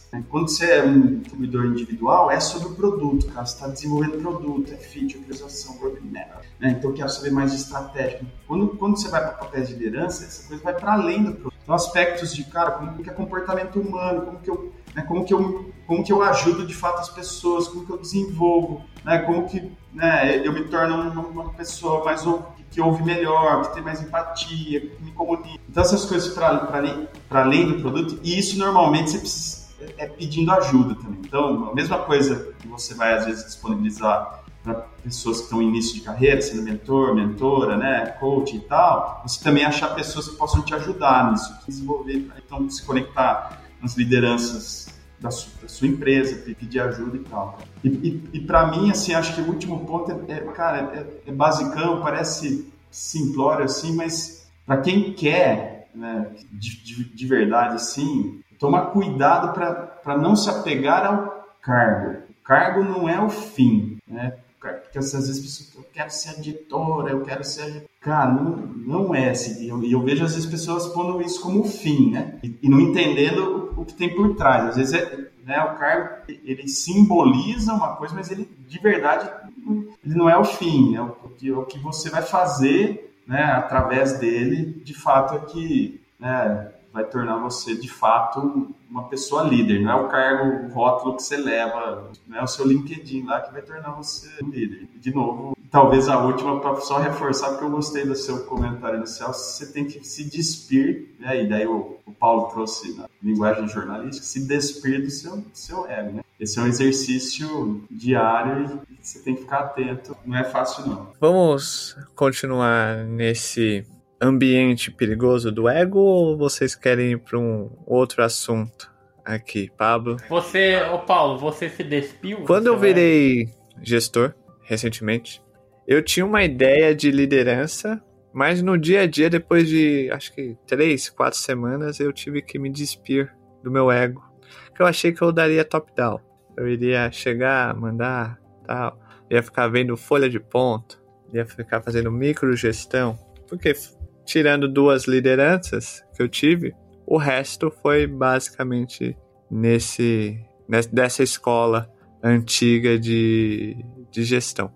Quando você é um distribuidor individual, é sobre o produto, cara. Você está desenvolvendo produto, é feature, utilização, roadmap. Né? Então, eu quero saber mais de estratégia. Quando, quando você vai para papéis de liderança, essa coisa vai para além do produto. Então, aspectos de, cara, como que é comportamento humano, como que eu, né, como que eu, como que eu ajudo de fato as pessoas, como que eu desenvolvo, né, como que, né, eu me torno uma, uma pessoa mais que ouve melhor, que tem mais empatia, que me comunica. Então, essas coisas para além do produto, e isso normalmente você precisa, é pedindo ajuda também. Então, a mesma coisa que você vai, às vezes, disponibilizar para pessoas que estão em início de carreira, sendo mentor, mentora, né, coach e tal, você também achar pessoas que possam te ajudar nisso, desenvolver, então, se conectar nas lideranças da sua, da sua empresa, pedir ajuda e tal. E, e, e para mim, assim, acho que o último ponto é, é cara, é, é basicão, parece simplório assim, mas para quem quer, né, de, de, de verdade, assim, tomar cuidado para não se apegar ao cargo. O cargo não é o fim, né? Porque às vezes pessoas, eu quero ser editora, eu quero ser... Cara, não, não é assim. E eu, eu vejo às vezes pessoas pondo isso como fim, né? E, e não entendendo o, o que tem por trás. Às vezes é, né, o cargo, ele simboliza uma coisa, mas ele, de verdade, ele não é o fim. É o, o, que, o que você vai fazer, né, através dele, de fato, é que... né, vai tornar você, de fato, uma pessoa líder. Não é o cargo, o rótulo que você leva, não é o seu LinkedIn lá que vai tornar você um líder. De novo, talvez a última, para só reforçar, porque eu gostei do seu comentário inicial, você tem que se despir, né? E daí o, o Paulo trouxe na linguagem jornalística, se despir do seu, do seu ego, né? Esse é um exercício diário e você tem que ficar atento. Não é fácil, não. Vamos continuar nesse ambiente perigoso do ego ou vocês querem ir para um outro assunto aqui, Pablo? Você, ô Paulo, você se despiu? Quando eu virei gestor, recentemente, eu tinha uma ideia de liderança, mas no dia a dia, depois de, acho que três, quatro semanas, eu tive que me despir do meu ego, que eu achei que eu daria top-down. Eu iria chegar, mandar, tal, ia ficar vendo folha de ponto, ia ficar fazendo microgestão, porque... tirando duas lideranças que eu tive, o resto foi basicamente nesse, nessa, dessa escola antiga de, de gestão.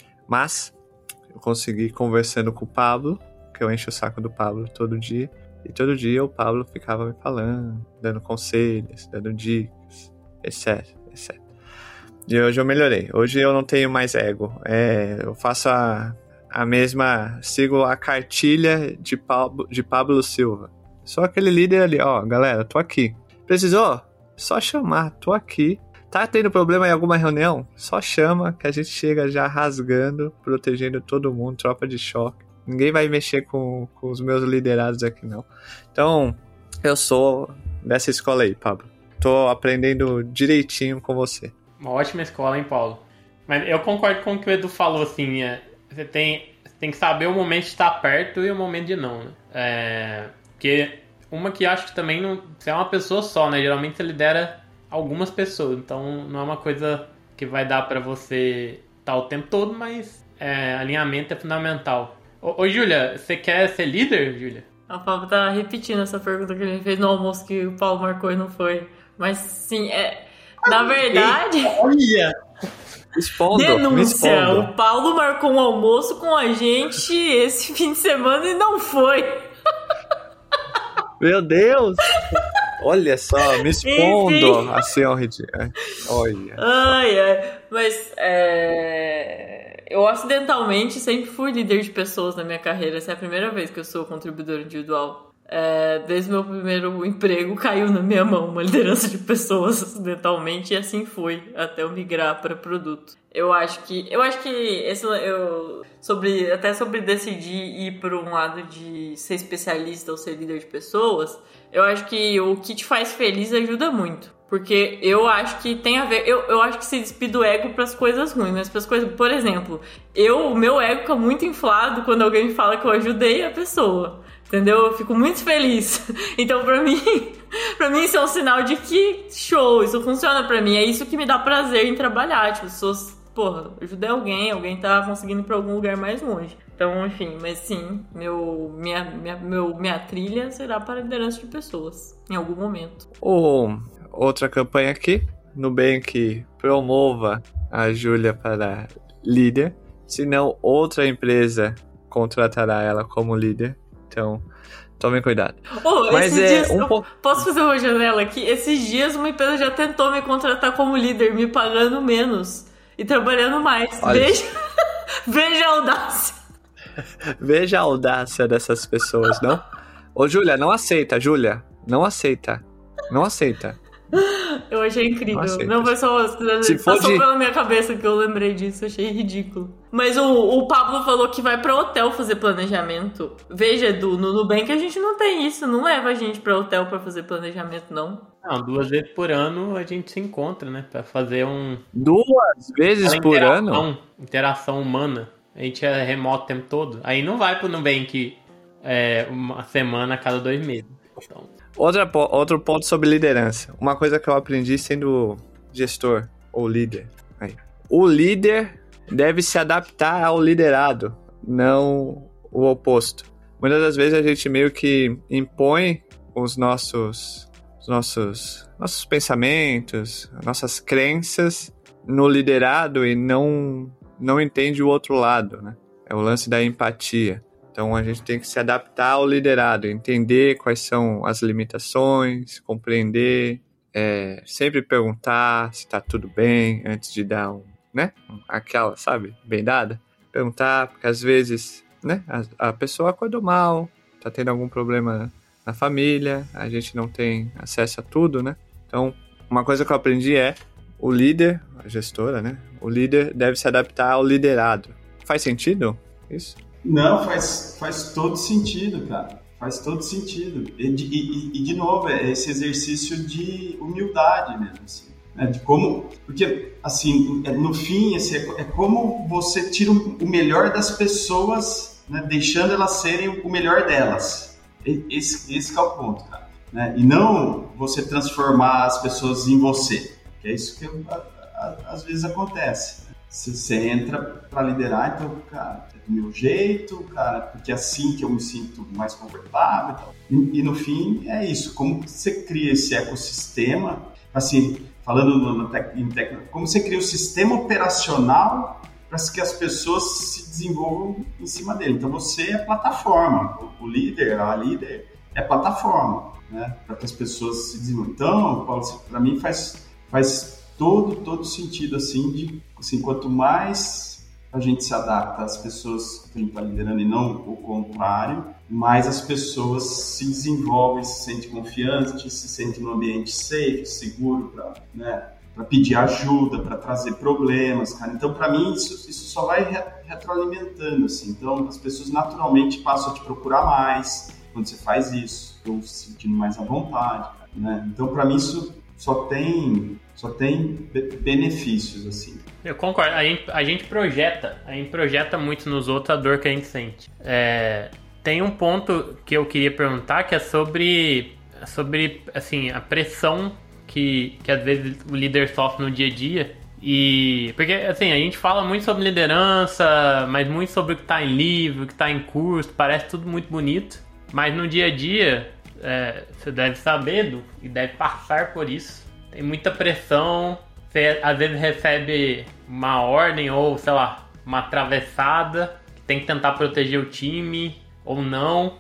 Mas eu consegui, conversando com o Pablo, que eu encho o saco do Pablo todo dia, e todo dia o Pablo ficava me falando, dando conselhos, dando dicas, etc, etcétera. E hoje eu melhorei. Hoje eu não tenho mais ego. É, eu faço a... a mesma, sigo a cartilha de Pablo, de Pablo Silva. Sou aquele líder ali, ó, galera, tô aqui. Precisou? Só chamar, tô aqui. Tá tendo problema em alguma reunião? Só chama que a gente chega já rasgando, protegendo todo mundo, tropa de choque. Ninguém vai mexer com, com os meus liderados aqui, não. Então, eu sou dessa escola aí, Pablo. Tô aprendendo direitinho com você. Uma ótima escola, hein, Paulo? Mas eu concordo com o que o Edu falou, assim, é... Você tem, você tem que saber o momento de estar perto e o momento de não, né? É, porque uma que acho que também não... Você é uma pessoa só, né? Geralmente você lidera algumas pessoas. Então não é uma coisa que vai dar pra você estar o tempo todo, mas é, alinhamento é fundamental. Ô, ô Júlia, você quer ser líder, Júlia? A Paulo tá repetindo essa pergunta que ele fez no almoço que o Paulo marcou e não foi. Mas sim, é... Na verdade... Olha... Respondo, Denúncia, o Paulo marcou um almoço com a gente esse fim de semana e não foi. Meu Deus! Olha só, me expondo assim ao ridículo. Olha. Ai, ai. Mas é... eu acidentalmente sempre fui líder de pessoas na minha carreira. Essa é a primeira vez que eu sou contribuidor individual. É, desde meu primeiro emprego caiu na minha mão uma liderança de pessoas acidentalmente e assim foi até eu migrar para produto. Eu acho que eu acho que esse eu sobre até sobre decidir ir para um lado de ser especialista ou ser líder de pessoas, eu acho que o que te faz feliz ajuda muito. Porque eu acho que tem a ver... Eu, eu acho que se despide do ego pras coisas ruins, mas pras coisas... Por exemplo, eu, o meu ego fica muito inflado quando alguém me fala que eu ajudei a pessoa. Entendeu? Eu fico muito feliz. Então, pra mim... pra mim, isso é um sinal de que show, isso funciona pra mim. É isso que me dá prazer em trabalhar. Tipo, pessoas... Porra, ajudei alguém, alguém tá conseguindo ir pra algum lugar mais longe. Então, enfim, mas sim, meu, minha, minha, meu, minha trilha será para a liderança de pessoas, em algum momento. O, outra campanha aqui. Nubank promova a Júlia para líder. Senão, outra empresa contratará ela como líder. Então, tomem cuidado. Oh, Mas é dias, um pouco... Posso fazer uma janela aqui? Esses dias uma empresa já tentou me contratar como líder, me pagando menos e trabalhando mais. Olha. Veja, veja a audácia. Veja a audácia dessas pessoas, não? Ô, Júlia, não aceita, Júlia. Não aceita. Não aceita. Eu achei incrível. Não, não foi só... Se passou for de... pela minha cabeça que eu lembrei disso. Achei ridículo. Mas o, o Pablo falou que vai pra hotel fazer planejamento. Veja, Edu, no Nubank a gente não tem isso. Não leva a gente pra hotel pra fazer planejamento, não. Não, duas vezes por ano a gente se encontra, né? Pra fazer um... Duas vezes por interação, ano? Interação humana. A gente é remoto o tempo todo. Aí não vai pro Nubank é, uma semana a cada dois meses. Então... Outra, outro ponto sobre liderança. Uma coisa que eu aprendi sendo gestor ou líder. Aí. O líder deve se adaptar ao liderado, não o oposto. Muitas das vezes a gente meio que impõe os nossos, os nossos, nossos pensamentos, nossas crenças no liderado e não, não entende o outro lado, né? É o lance da empatia. Então, a gente tem que se adaptar ao liderado, entender quais são as limitações, compreender, é, sempre perguntar se está tudo bem antes de dar um, né? Aquela, sabe? Bem dada. Perguntar, porque às vezes, né? A, a pessoa acordou mal, está tendo algum problema na família, a gente não tem acesso a tudo, né? Então, uma coisa que eu aprendi é o líder, a gestora, né? O líder deve se adaptar ao liderado. Faz sentido isso? Não, faz, faz todo sentido, cara. Faz todo sentido. E, e, e, de novo, é esse exercício de humildade mesmo, assim. Né? De como... Porque, assim, no fim, assim, é, é como você tira o melhor das pessoas, né? Deixando elas serem o melhor delas. Esse, esse que é o ponto, cara. Né? E não você transformar as pessoas em você. Que é isso que a, a, às vezes acontece. Você, você entra para liderar, então, cara, é do meu jeito, cara, porque é assim que eu me sinto mais confortável e tal. E, e no fim, é isso. Como você cria esse ecossistema, assim, falando no, no tec, em técnica, como você cria o um sistema operacional para que as pessoas se desenvolvam em cima dele. Então, você é plataforma. O, o líder, a líder, é plataforma, né? Para que as pessoas se desenvolvam. Então, Paulo, para mim faz... faz todo, todo sentido, assim, de, assim, quanto mais a gente se adapta às pessoas que a gente está liderando e não o contrário, mais as pessoas se desenvolvem, se sentem confiantes, se sentem num ambiente safe, seguro para, né, para pedir ajuda, para trazer problemas, cara. Então, para mim, isso, isso só vai re- retroalimentando, assim. Então, as pessoas naturalmente passam a te procurar mais quando você faz isso, estão se sentindo mais à vontade, né? Então, para mim, isso só tem... Só tem benefícios, assim. Eu concordo. A gente, a gente projeta, a gente projeta muito nos outros a dor que a gente sente. É, tem um ponto que eu queria perguntar que é sobre, sobre assim, a pressão que, que às vezes o líder sofre no dia a dia. E, porque assim, a gente fala muito sobre liderança, mas muito sobre o que está em livro, o que está em curso, parece tudo muito bonito. Mas no dia a dia, é, você deve saber, Edu, e deve passar por isso. Tem muita pressão, você às vezes recebe uma ordem ou, sei lá, uma atravessada, que tem que tentar proteger o time ou não.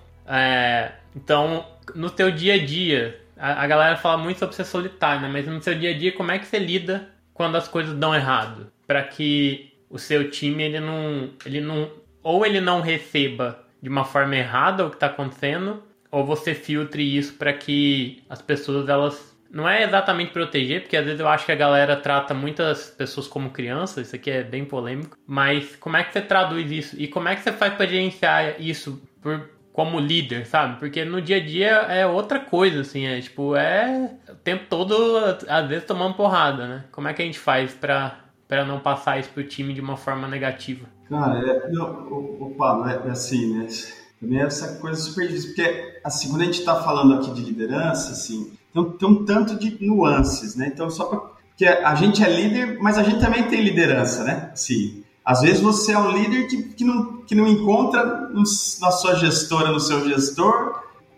É, então, no teu dia a dia, a, a galera fala muito sobre ser solitário, né? Mas no seu dia a dia, como é que você lida quando as coisas dão errado? Para que o seu time, ele não, ele não, ou ele não receba de uma forma errada o que está acontecendo, ou você filtre isso para que as pessoas, elas... Não é exatamente proteger, porque às vezes eu acho que a galera trata muitas pessoas como crianças, isso aqui é bem polêmico, mas como é que você traduz isso? E como é que você faz para gerenciar isso por, como líder, sabe? Porque no dia a dia é outra coisa, assim, é tipo, é o tempo todo, às vezes, tomando porrada, né? Como é que a gente faz para para não passar isso pro time de uma forma negativa? Cara, é, não, o, o Pablo, é, é assim, né? Também é essa coisa super difícil, porque, assim, quando a gente tá falando aqui de liderança, assim, Tem, tem um tanto de nuances, né? Então, só pra, porque a gente é líder, mas a gente também tem liderança, né? Sim. Às vezes você é um líder que, que, não, que não encontra no, na sua gestora, no seu gestor,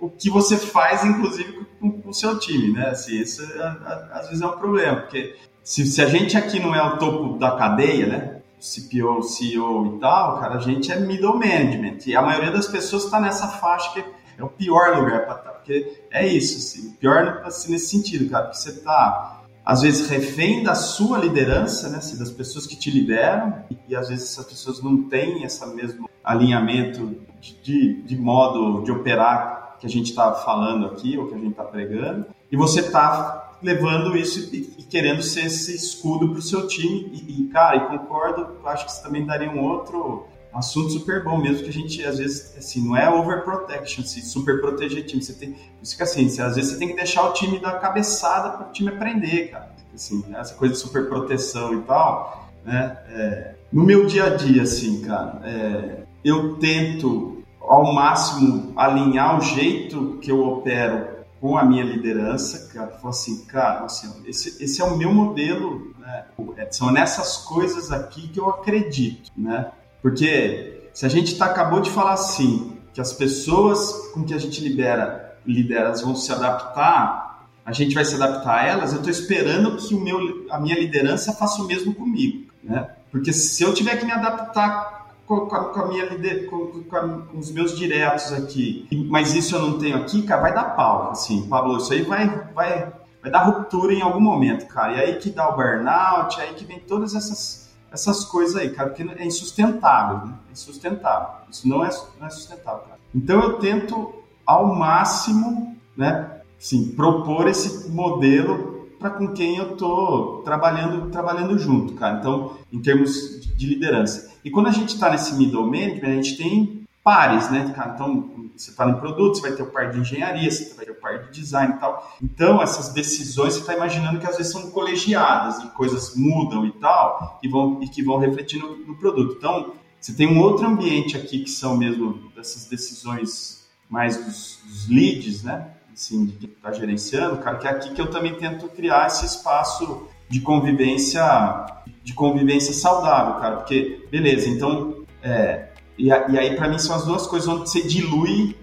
o que você faz, inclusive, com, com o seu time, né? Assim, isso a, a, às vezes é um problema, porque se, se a gente aqui não é o topo da cadeia, né? C P O, C E O e tal, cara, a gente é middle management. E a maioria das pessoas está nessa faixa que é o pior lugar para estar. Porque é isso, assim, pior assim, nesse sentido, cara, porque você está, às vezes, refém da sua liderança, né? Assim, das pessoas que te lideram, e, e às vezes essas pessoas não têm esse mesmo alinhamento de, de, de modo de operar que a gente está falando aqui, ou que a gente está pregando, e você está levando isso e, e querendo ser esse escudo para o seu time. E, e, cara, e concordo, acho que isso também daria um outro assunto super bom mesmo, que a gente, às vezes, assim, não é overprotection, assim, super proteger time. Você tem, isso que assim, você, às vezes você tem que deixar o time dar cabeçada para o time aprender, cara. Assim, essa coisa de super proteção e tal, né? É, no meu dia a dia, assim, cara, é, eu tento ao máximo alinhar o jeito que eu opero com a minha liderança, cara, falo assim, cara, assim, esse, esse é o meu modelo, né? São nessas coisas aqui que eu acredito, né? Porque se a gente tá, acabou de falar assim, que as pessoas com que a gente libera, lidera, elas vão se adaptar, a gente vai se adaptar a elas, eu estou esperando que o meu, a minha liderança faça o mesmo comigo, né? Porque se eu tiver que me adaptar Com, com, a, com, a minha lider... com, com, a, com os meus diretos aqui, mas isso eu não tenho aqui, cara, vai dar pau, assim, Pablo, isso aí vai, vai, vai dar ruptura em algum momento, cara, e aí que dá o burnout, aí que vem todas essas, essas coisas aí, cara, porque é insustentável, né? É insustentável, isso não é, não é sustentável, cara. Então eu tento ao máximo, né, assim, propor esse modelo para com quem eu tô trabalhando, trabalhando junto, cara, então, em termos de liderança. E quando a gente está nesse middle management, a gente tem pares, né, cara? Então, você está em produto, você vai ter o par de engenharia, você vai ter o par de design e tal. Então, essas decisões, você está imaginando que às vezes são colegiadas e coisas mudam e tal, e, vão, e que vão refletir no, no produto. Então, você tem um outro ambiente aqui que são mesmo dessas decisões mais dos, dos leads, né? Assim, de quem está gerenciando, cara, que é aqui que eu também tento criar esse espaço de convivência, de convivência saudável, cara, porque, beleza, então, é, e, a, e aí pra mim são as duas coisas onde você dilui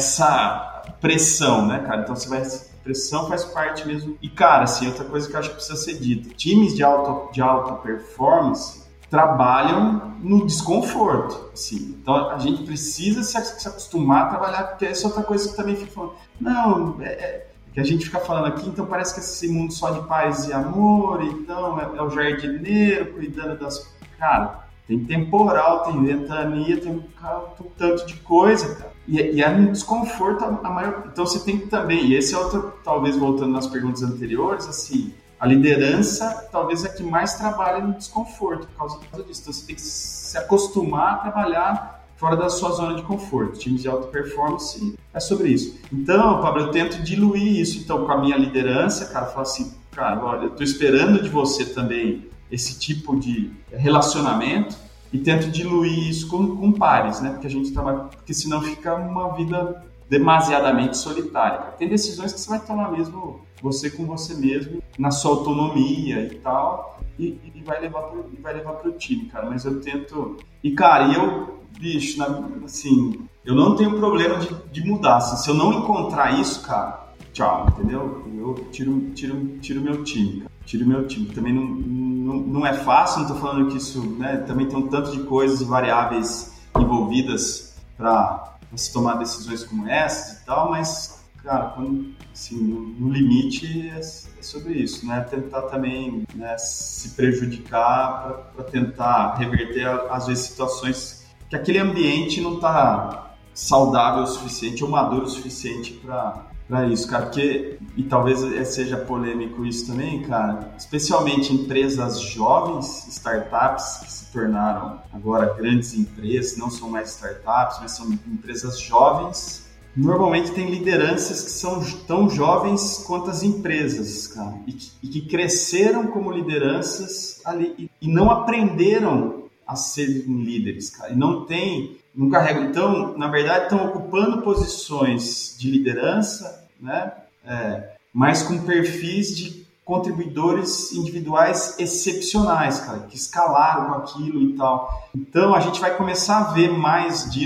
essa pressão, né, cara, então você vai, pressão faz parte mesmo, e cara, assim, outra coisa que eu acho que precisa ser dita, times de alta, de alta performance trabalham no desconforto, assim, então a gente precisa se, se acostumar a trabalhar, porque essa é outra coisa que também fica falando, não, é... é que a gente fica falando aqui, então parece que esse mundo só de paz e amor, então é, é o jardineiro cuidando das... Cara, tem temporal, tem ventania, tem um, um tanto de coisa, cara. E, e é um desconforto a, a maior... Então você tem que também, e esse é outro, talvez voltando nas perguntas anteriores, assim, a liderança talvez é a que mais trabalha no desconforto por causa disso. Então você tem que se acostumar a trabalhar fora da sua zona de conforto. Times de alta performance é sobre isso. Então, Pablo, eu tento diluir isso então com a minha liderança, cara, falo assim, cara, olha, eu tô esperando de você também esse tipo de relacionamento e tento diluir isso com, com pares, né? Porque a gente trabalha, porque senão fica uma vida demasiadamente solitária. Tem decisões que você vai tomar mesmo você com você mesmo, na sua autonomia e tal, e, e vai levar pro, e vai levar pro time, cara. Mas eu tento... E, cara, eu... Bicho, na, assim, eu não tenho problema de, de mudar. Assim, se eu não encontrar isso, cara, tchau, entendeu? Eu tiro, tiro, tiro meu time, cara. Tiro meu time. Também não, não, não é fácil, não tô falando que isso, né? Também tem um tanto de coisas e variáveis envolvidas para se tomar decisões como essas e tal, mas, cara, quando, assim, no, no limite é, é sobre isso, né? Tentar também, né, se prejudicar para tentar reverter, às vezes, situações que aquele ambiente não está saudável o suficiente ou maduro o suficiente para isso, cara, porque, e talvez seja polêmico isso também, cara, especialmente empresas jovens, startups que se tornaram agora grandes empresas, não são mais startups, mas são empresas jovens, normalmente tem lideranças que são tão jovens quanto as empresas, cara, e que, e que cresceram como lideranças ali e, e não aprenderam a serem líderes, cara, e não tem, não carregam. Então, na verdade, estão ocupando posições de liderança, né, é, mas com perfis de contribuidores individuais excepcionais, cara, que escalaram com aquilo e tal. Então, a gente vai começar a ver mais disso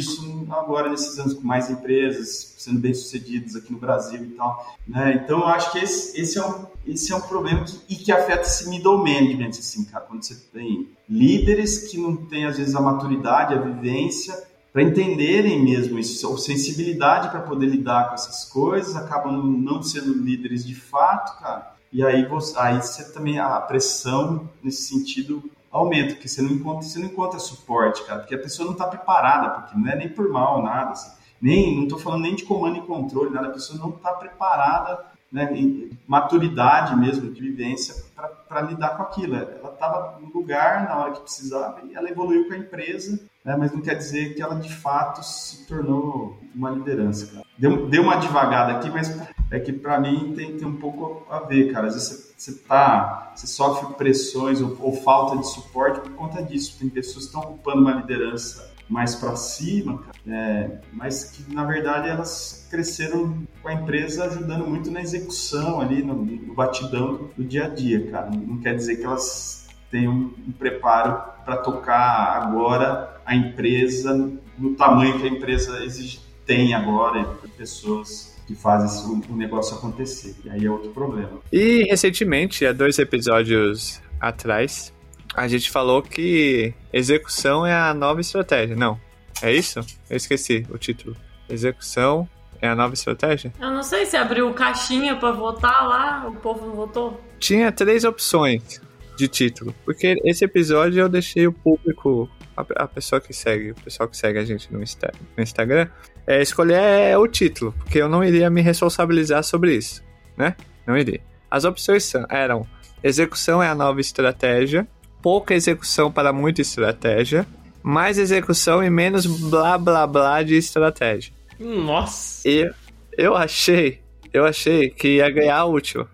agora nesses anos com mais empresas sendo bem-sucedidas aqui no Brasil e tal, né? Então eu acho que esse, esse, é, um, esse é um problema que, e que afeta esse middle management, assim, cara, quando você tem líderes que não têm às vezes a maturidade, a vivência para entenderem mesmo isso, ou sensibilidade para poder lidar com essas coisas, acabam não sendo líderes de fato, cara, e aí você, aí você também, a pressão nesse sentido aumenta, porque você não encontra, você não encontra suporte, cara, porque a pessoa não está preparada, porque não é nem por mal, nada, assim, nem, não estou falando nem de comando e controle, nada, a pessoa não está preparada, né, em maturidade mesmo, de vivência, para lidar com aquilo. Ela estava no lugar na hora que precisava e ela evoluiu com a empresa, né, mas não quer dizer que ela de fato se tornou uma liderança, cara. Deu, deu uma devagada aqui, mas é que para mim tem, tem um pouco a ver, cara. Às vezes você, você, tá, você sofre pressões ou, ou falta de suporte por conta disso. Tem pessoas que estão ocupando uma liderança mais para cima, cara, é, mas que na verdade elas cresceram com a empresa ajudando muito na execução ali, no, no batidão do, do dia a dia, cara. Não quer dizer que elas tenham um preparo para tocar agora a empresa no tamanho que a empresa exige, tem agora, e pessoas que fazem o negócio acontecer. E aí é outro problema. E recentemente, há dois episódios atrás, a gente falou que execução é a nova estratégia. Não, é isso? Eu esqueci o título. Execução é a nova estratégia? Eu não sei se abriu caixinha pra votar lá, o povo não votou. Tinha três opções de título, porque esse episódio eu deixei o público, a, a pessoa que segue, o pessoal que segue a gente no, Insta, no Instagram, é, escolher o título, porque eu não iria me responsabilizar sobre isso, né? Não iria. As opções são, eram: execução é a nova estratégia, pouca execução para muita estratégia, mais execução e menos blá blá blá de estratégia. Nossa! E eu achei, eu achei que ia ganhar a última,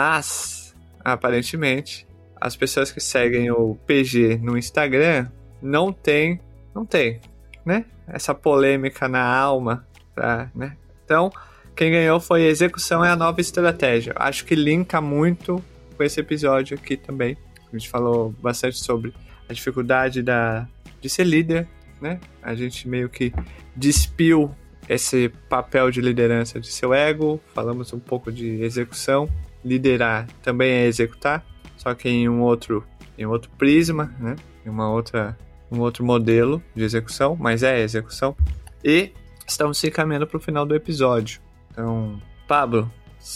mas aparentemente as pessoas que seguem o P G no Instagram não tem, não tem, né? Essa polêmica na alma, tá, né? Então, quem ganhou foi execução é a nova estratégia. Acho que linka muito com esse episódio aqui também. A gente falou bastante sobre a dificuldade da, de ser líder, né? A gente meio que despiu esse papel de liderança de seu ego. Falamos um pouco de execução. Liderar também é executar, só que em um outro, em um outro prisma, né? Em uma outra, um outro modelo de execução, mas é execução. E estamos se encaminhando para o final do episódio. Então, Pablo,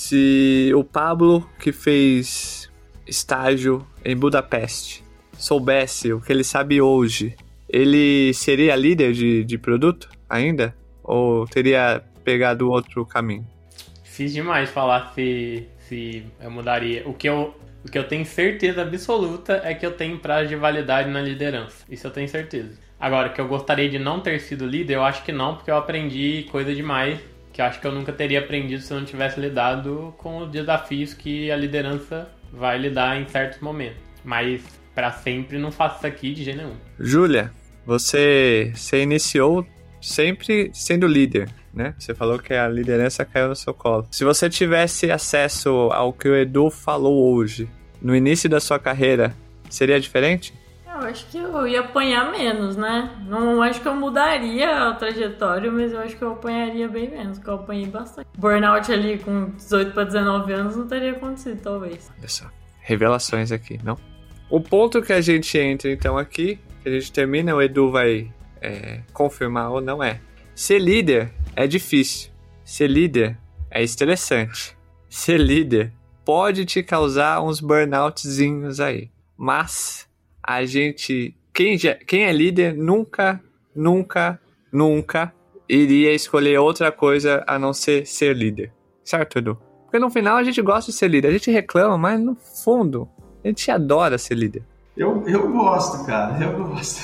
se o Pablo que fez estágio em Budapeste soubesse o que ele sabe hoje, ele seria líder de, de produto ainda? Ou teria pegado outro caminho? Fiz demais falar se, se eu mudaria. O que eu, o que eu tenho certeza absoluta é que eu tenho prazo de validade na liderança. Isso eu tenho certeza. Agora, que eu gostaria de não ter sido líder, eu acho que não, porque eu aprendi coisa demais que eu acho que eu nunca teria aprendido se eu não tivesse lidado com os desafios que a liderança vai lidar em certos momentos. Mas, para sempre, não faço isso aqui de jeito nenhum. Júlia, você, você iniciou sempre sendo líder, né? Você falou que a liderança caiu no seu colo. Se você tivesse acesso ao que o Edu falou hoje, no início da sua carreira, seria diferente? Eu acho que eu ia apanhar menos, né? Não acho que eu mudaria a trajetória, mas eu acho que eu apanharia bem menos, porque eu apanhei bastante. Burnout ali com dezoito para dezenove anos não teria acontecido, talvez. Olha só, revelações aqui, não? O ponto que a gente entra, então, aqui, que a gente termina, o Edu vai é, confirmar ou não é. Ser líder é difícil. Ser líder é estressante. Ser líder pode te causar uns burnoutzinhos aí. Mas a gente... Quem, já, quem é líder nunca, nunca, nunca iria escolher outra coisa a não ser ser líder. Certo, Edu? Porque no final a gente gosta de ser líder. A gente reclama, mas no fundo a gente adora ser líder. Eu, eu gosto, cara. Eu gosto.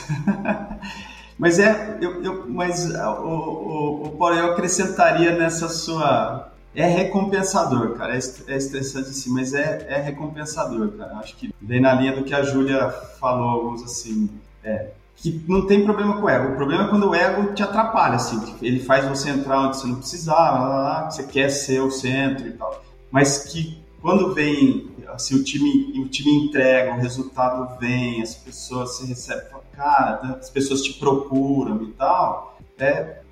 Mas é... Eu, eu, mas o, o, o, porém, eu acrescentaria nessa sua... É recompensador, cara. É estressante sim, mas é, é recompensador, cara. Acho que vem na linha do que a Júlia falou, alguns assim... É, que não tem problema com o ego. O problema é quando o ego te atrapalha, assim. Ele faz você entrar onde você não precisava, lá, lá, lá, que você quer ser o centro e tal. Mas que quando vem... Assim, o time, o time entrega, o resultado vem, as pessoas se recebem, cara, as pessoas te procuram e tal, é,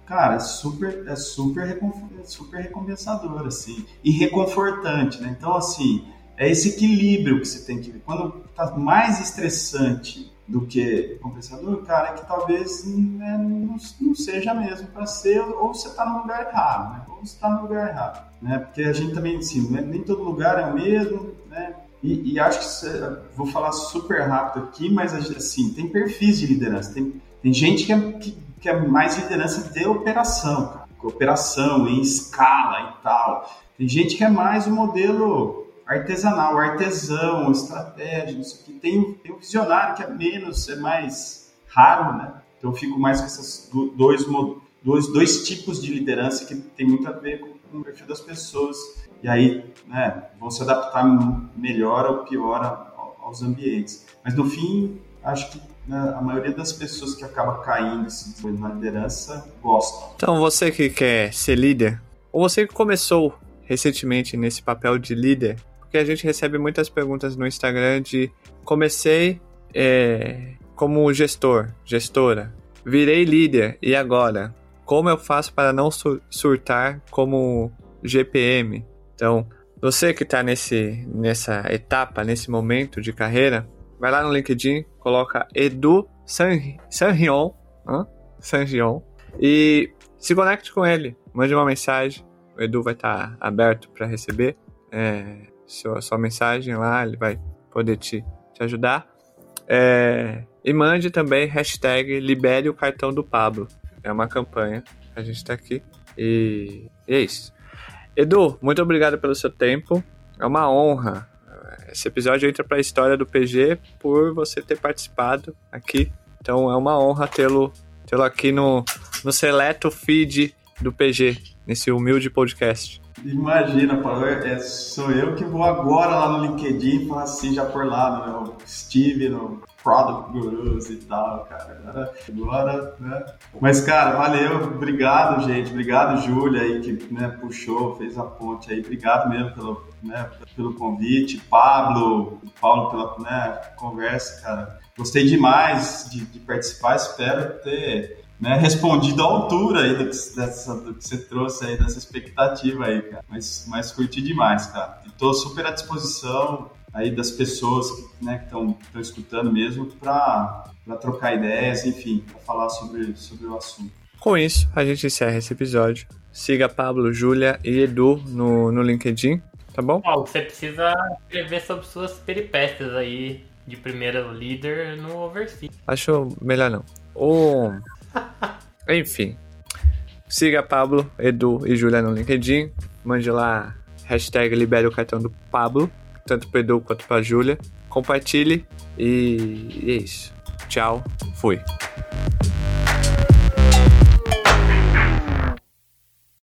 cara, é super, é super, recomp- é super recompensador, assim, e reconfortante, né? Então, assim, é esse equilíbrio que você tem que ver. Quando tá mais estressante do que recompensador, cara, é que talvez né, não, não seja mesmo para ser, ou você tá no lugar errado, né? Ou você tá no lugar errado, né? Porque a gente também, assim, né, nem todo lugar é o mesmo, né? E, e acho que, você, vou falar super rápido aqui, mas, assim, tem perfis de liderança, tem, tem gente que é, que, que é mais liderança de operação, cara, operação em escala e tal. Tem gente que é mais o modelo artesanal, artesão, estratégia, não sei o que. Tem, tem um visionário que é menos, é mais raro, né? Então eu fico mais com esses dois, dois, dois tipos de liderança que tem muito a ver com, com o perfil das pessoas. E aí, né, vão se adaptar melhor ou pior aos ambientes. Mas no fim, acho que né, a maioria das pessoas que acaba caindo na liderança gostam. Então você que quer ser líder, ou você que começou recentemente nesse papel de líder, porque a gente recebe muitas perguntas no Instagram de comecei é, como gestor, gestora, virei líder, e agora? Como eu faço para não surtar como G P M? Então, você que está nessa etapa, nesse momento de carreira, vai lá no LinkedIn, coloca Edu Sanrion, Sanrion e se conecte com ele, mande uma mensagem, o Edu vai estar aberto para receber é, sua, sua mensagem lá, ele vai poder te, te ajudar. É, e mande também hashtag libere o cartão do Pablo. É uma campanha, a gente está aqui. E, e é isso. Edu, muito obrigado pelo seu tempo. É uma honra. Esse episódio entra para a história do P G por você ter participado aqui. Então é uma honra tê-lo, tê-lo aqui no, no seleto feed do P G, nesse humilde podcast. Imagina, Paulo, é, sou eu que vou agora lá no LinkedIn e falar assim, já por lá, no meu Steve, no Product Gurus e tal, cara. Agora, agora, né? Mas, cara, valeu, obrigado, gente. Obrigado, Júlia, aí, que né, puxou, fez a ponte aí. Obrigado mesmo pelo, né, pelo convite. Pablo, Paulo, pela né, conversa, cara. Gostei demais de, de participar, espero ter... Né, respondido à altura aí do que, dessa, do que você trouxe aí, dessa expectativa aí, cara. Mas, mas curti demais, cara. Estou super à disposição aí das pessoas que né, estão escutando mesmo para trocar ideias, enfim, para falar sobre, sobre o assunto. Com isso, a gente encerra esse episódio. Siga Pablo, Júlia e Edu no, no LinkedIn, tá bom? Paulo, você precisa escrever sobre suas peripécias aí de primeiro líder no Overseas. Acho melhor não. O... Enfim, siga Pablo, Edu e Júlia no LinkedIn, mande lá hashtag libere o cartão do Pablo, tanto para Edu quanto para Júlia, compartilhe e... e é isso. Tchau, fui.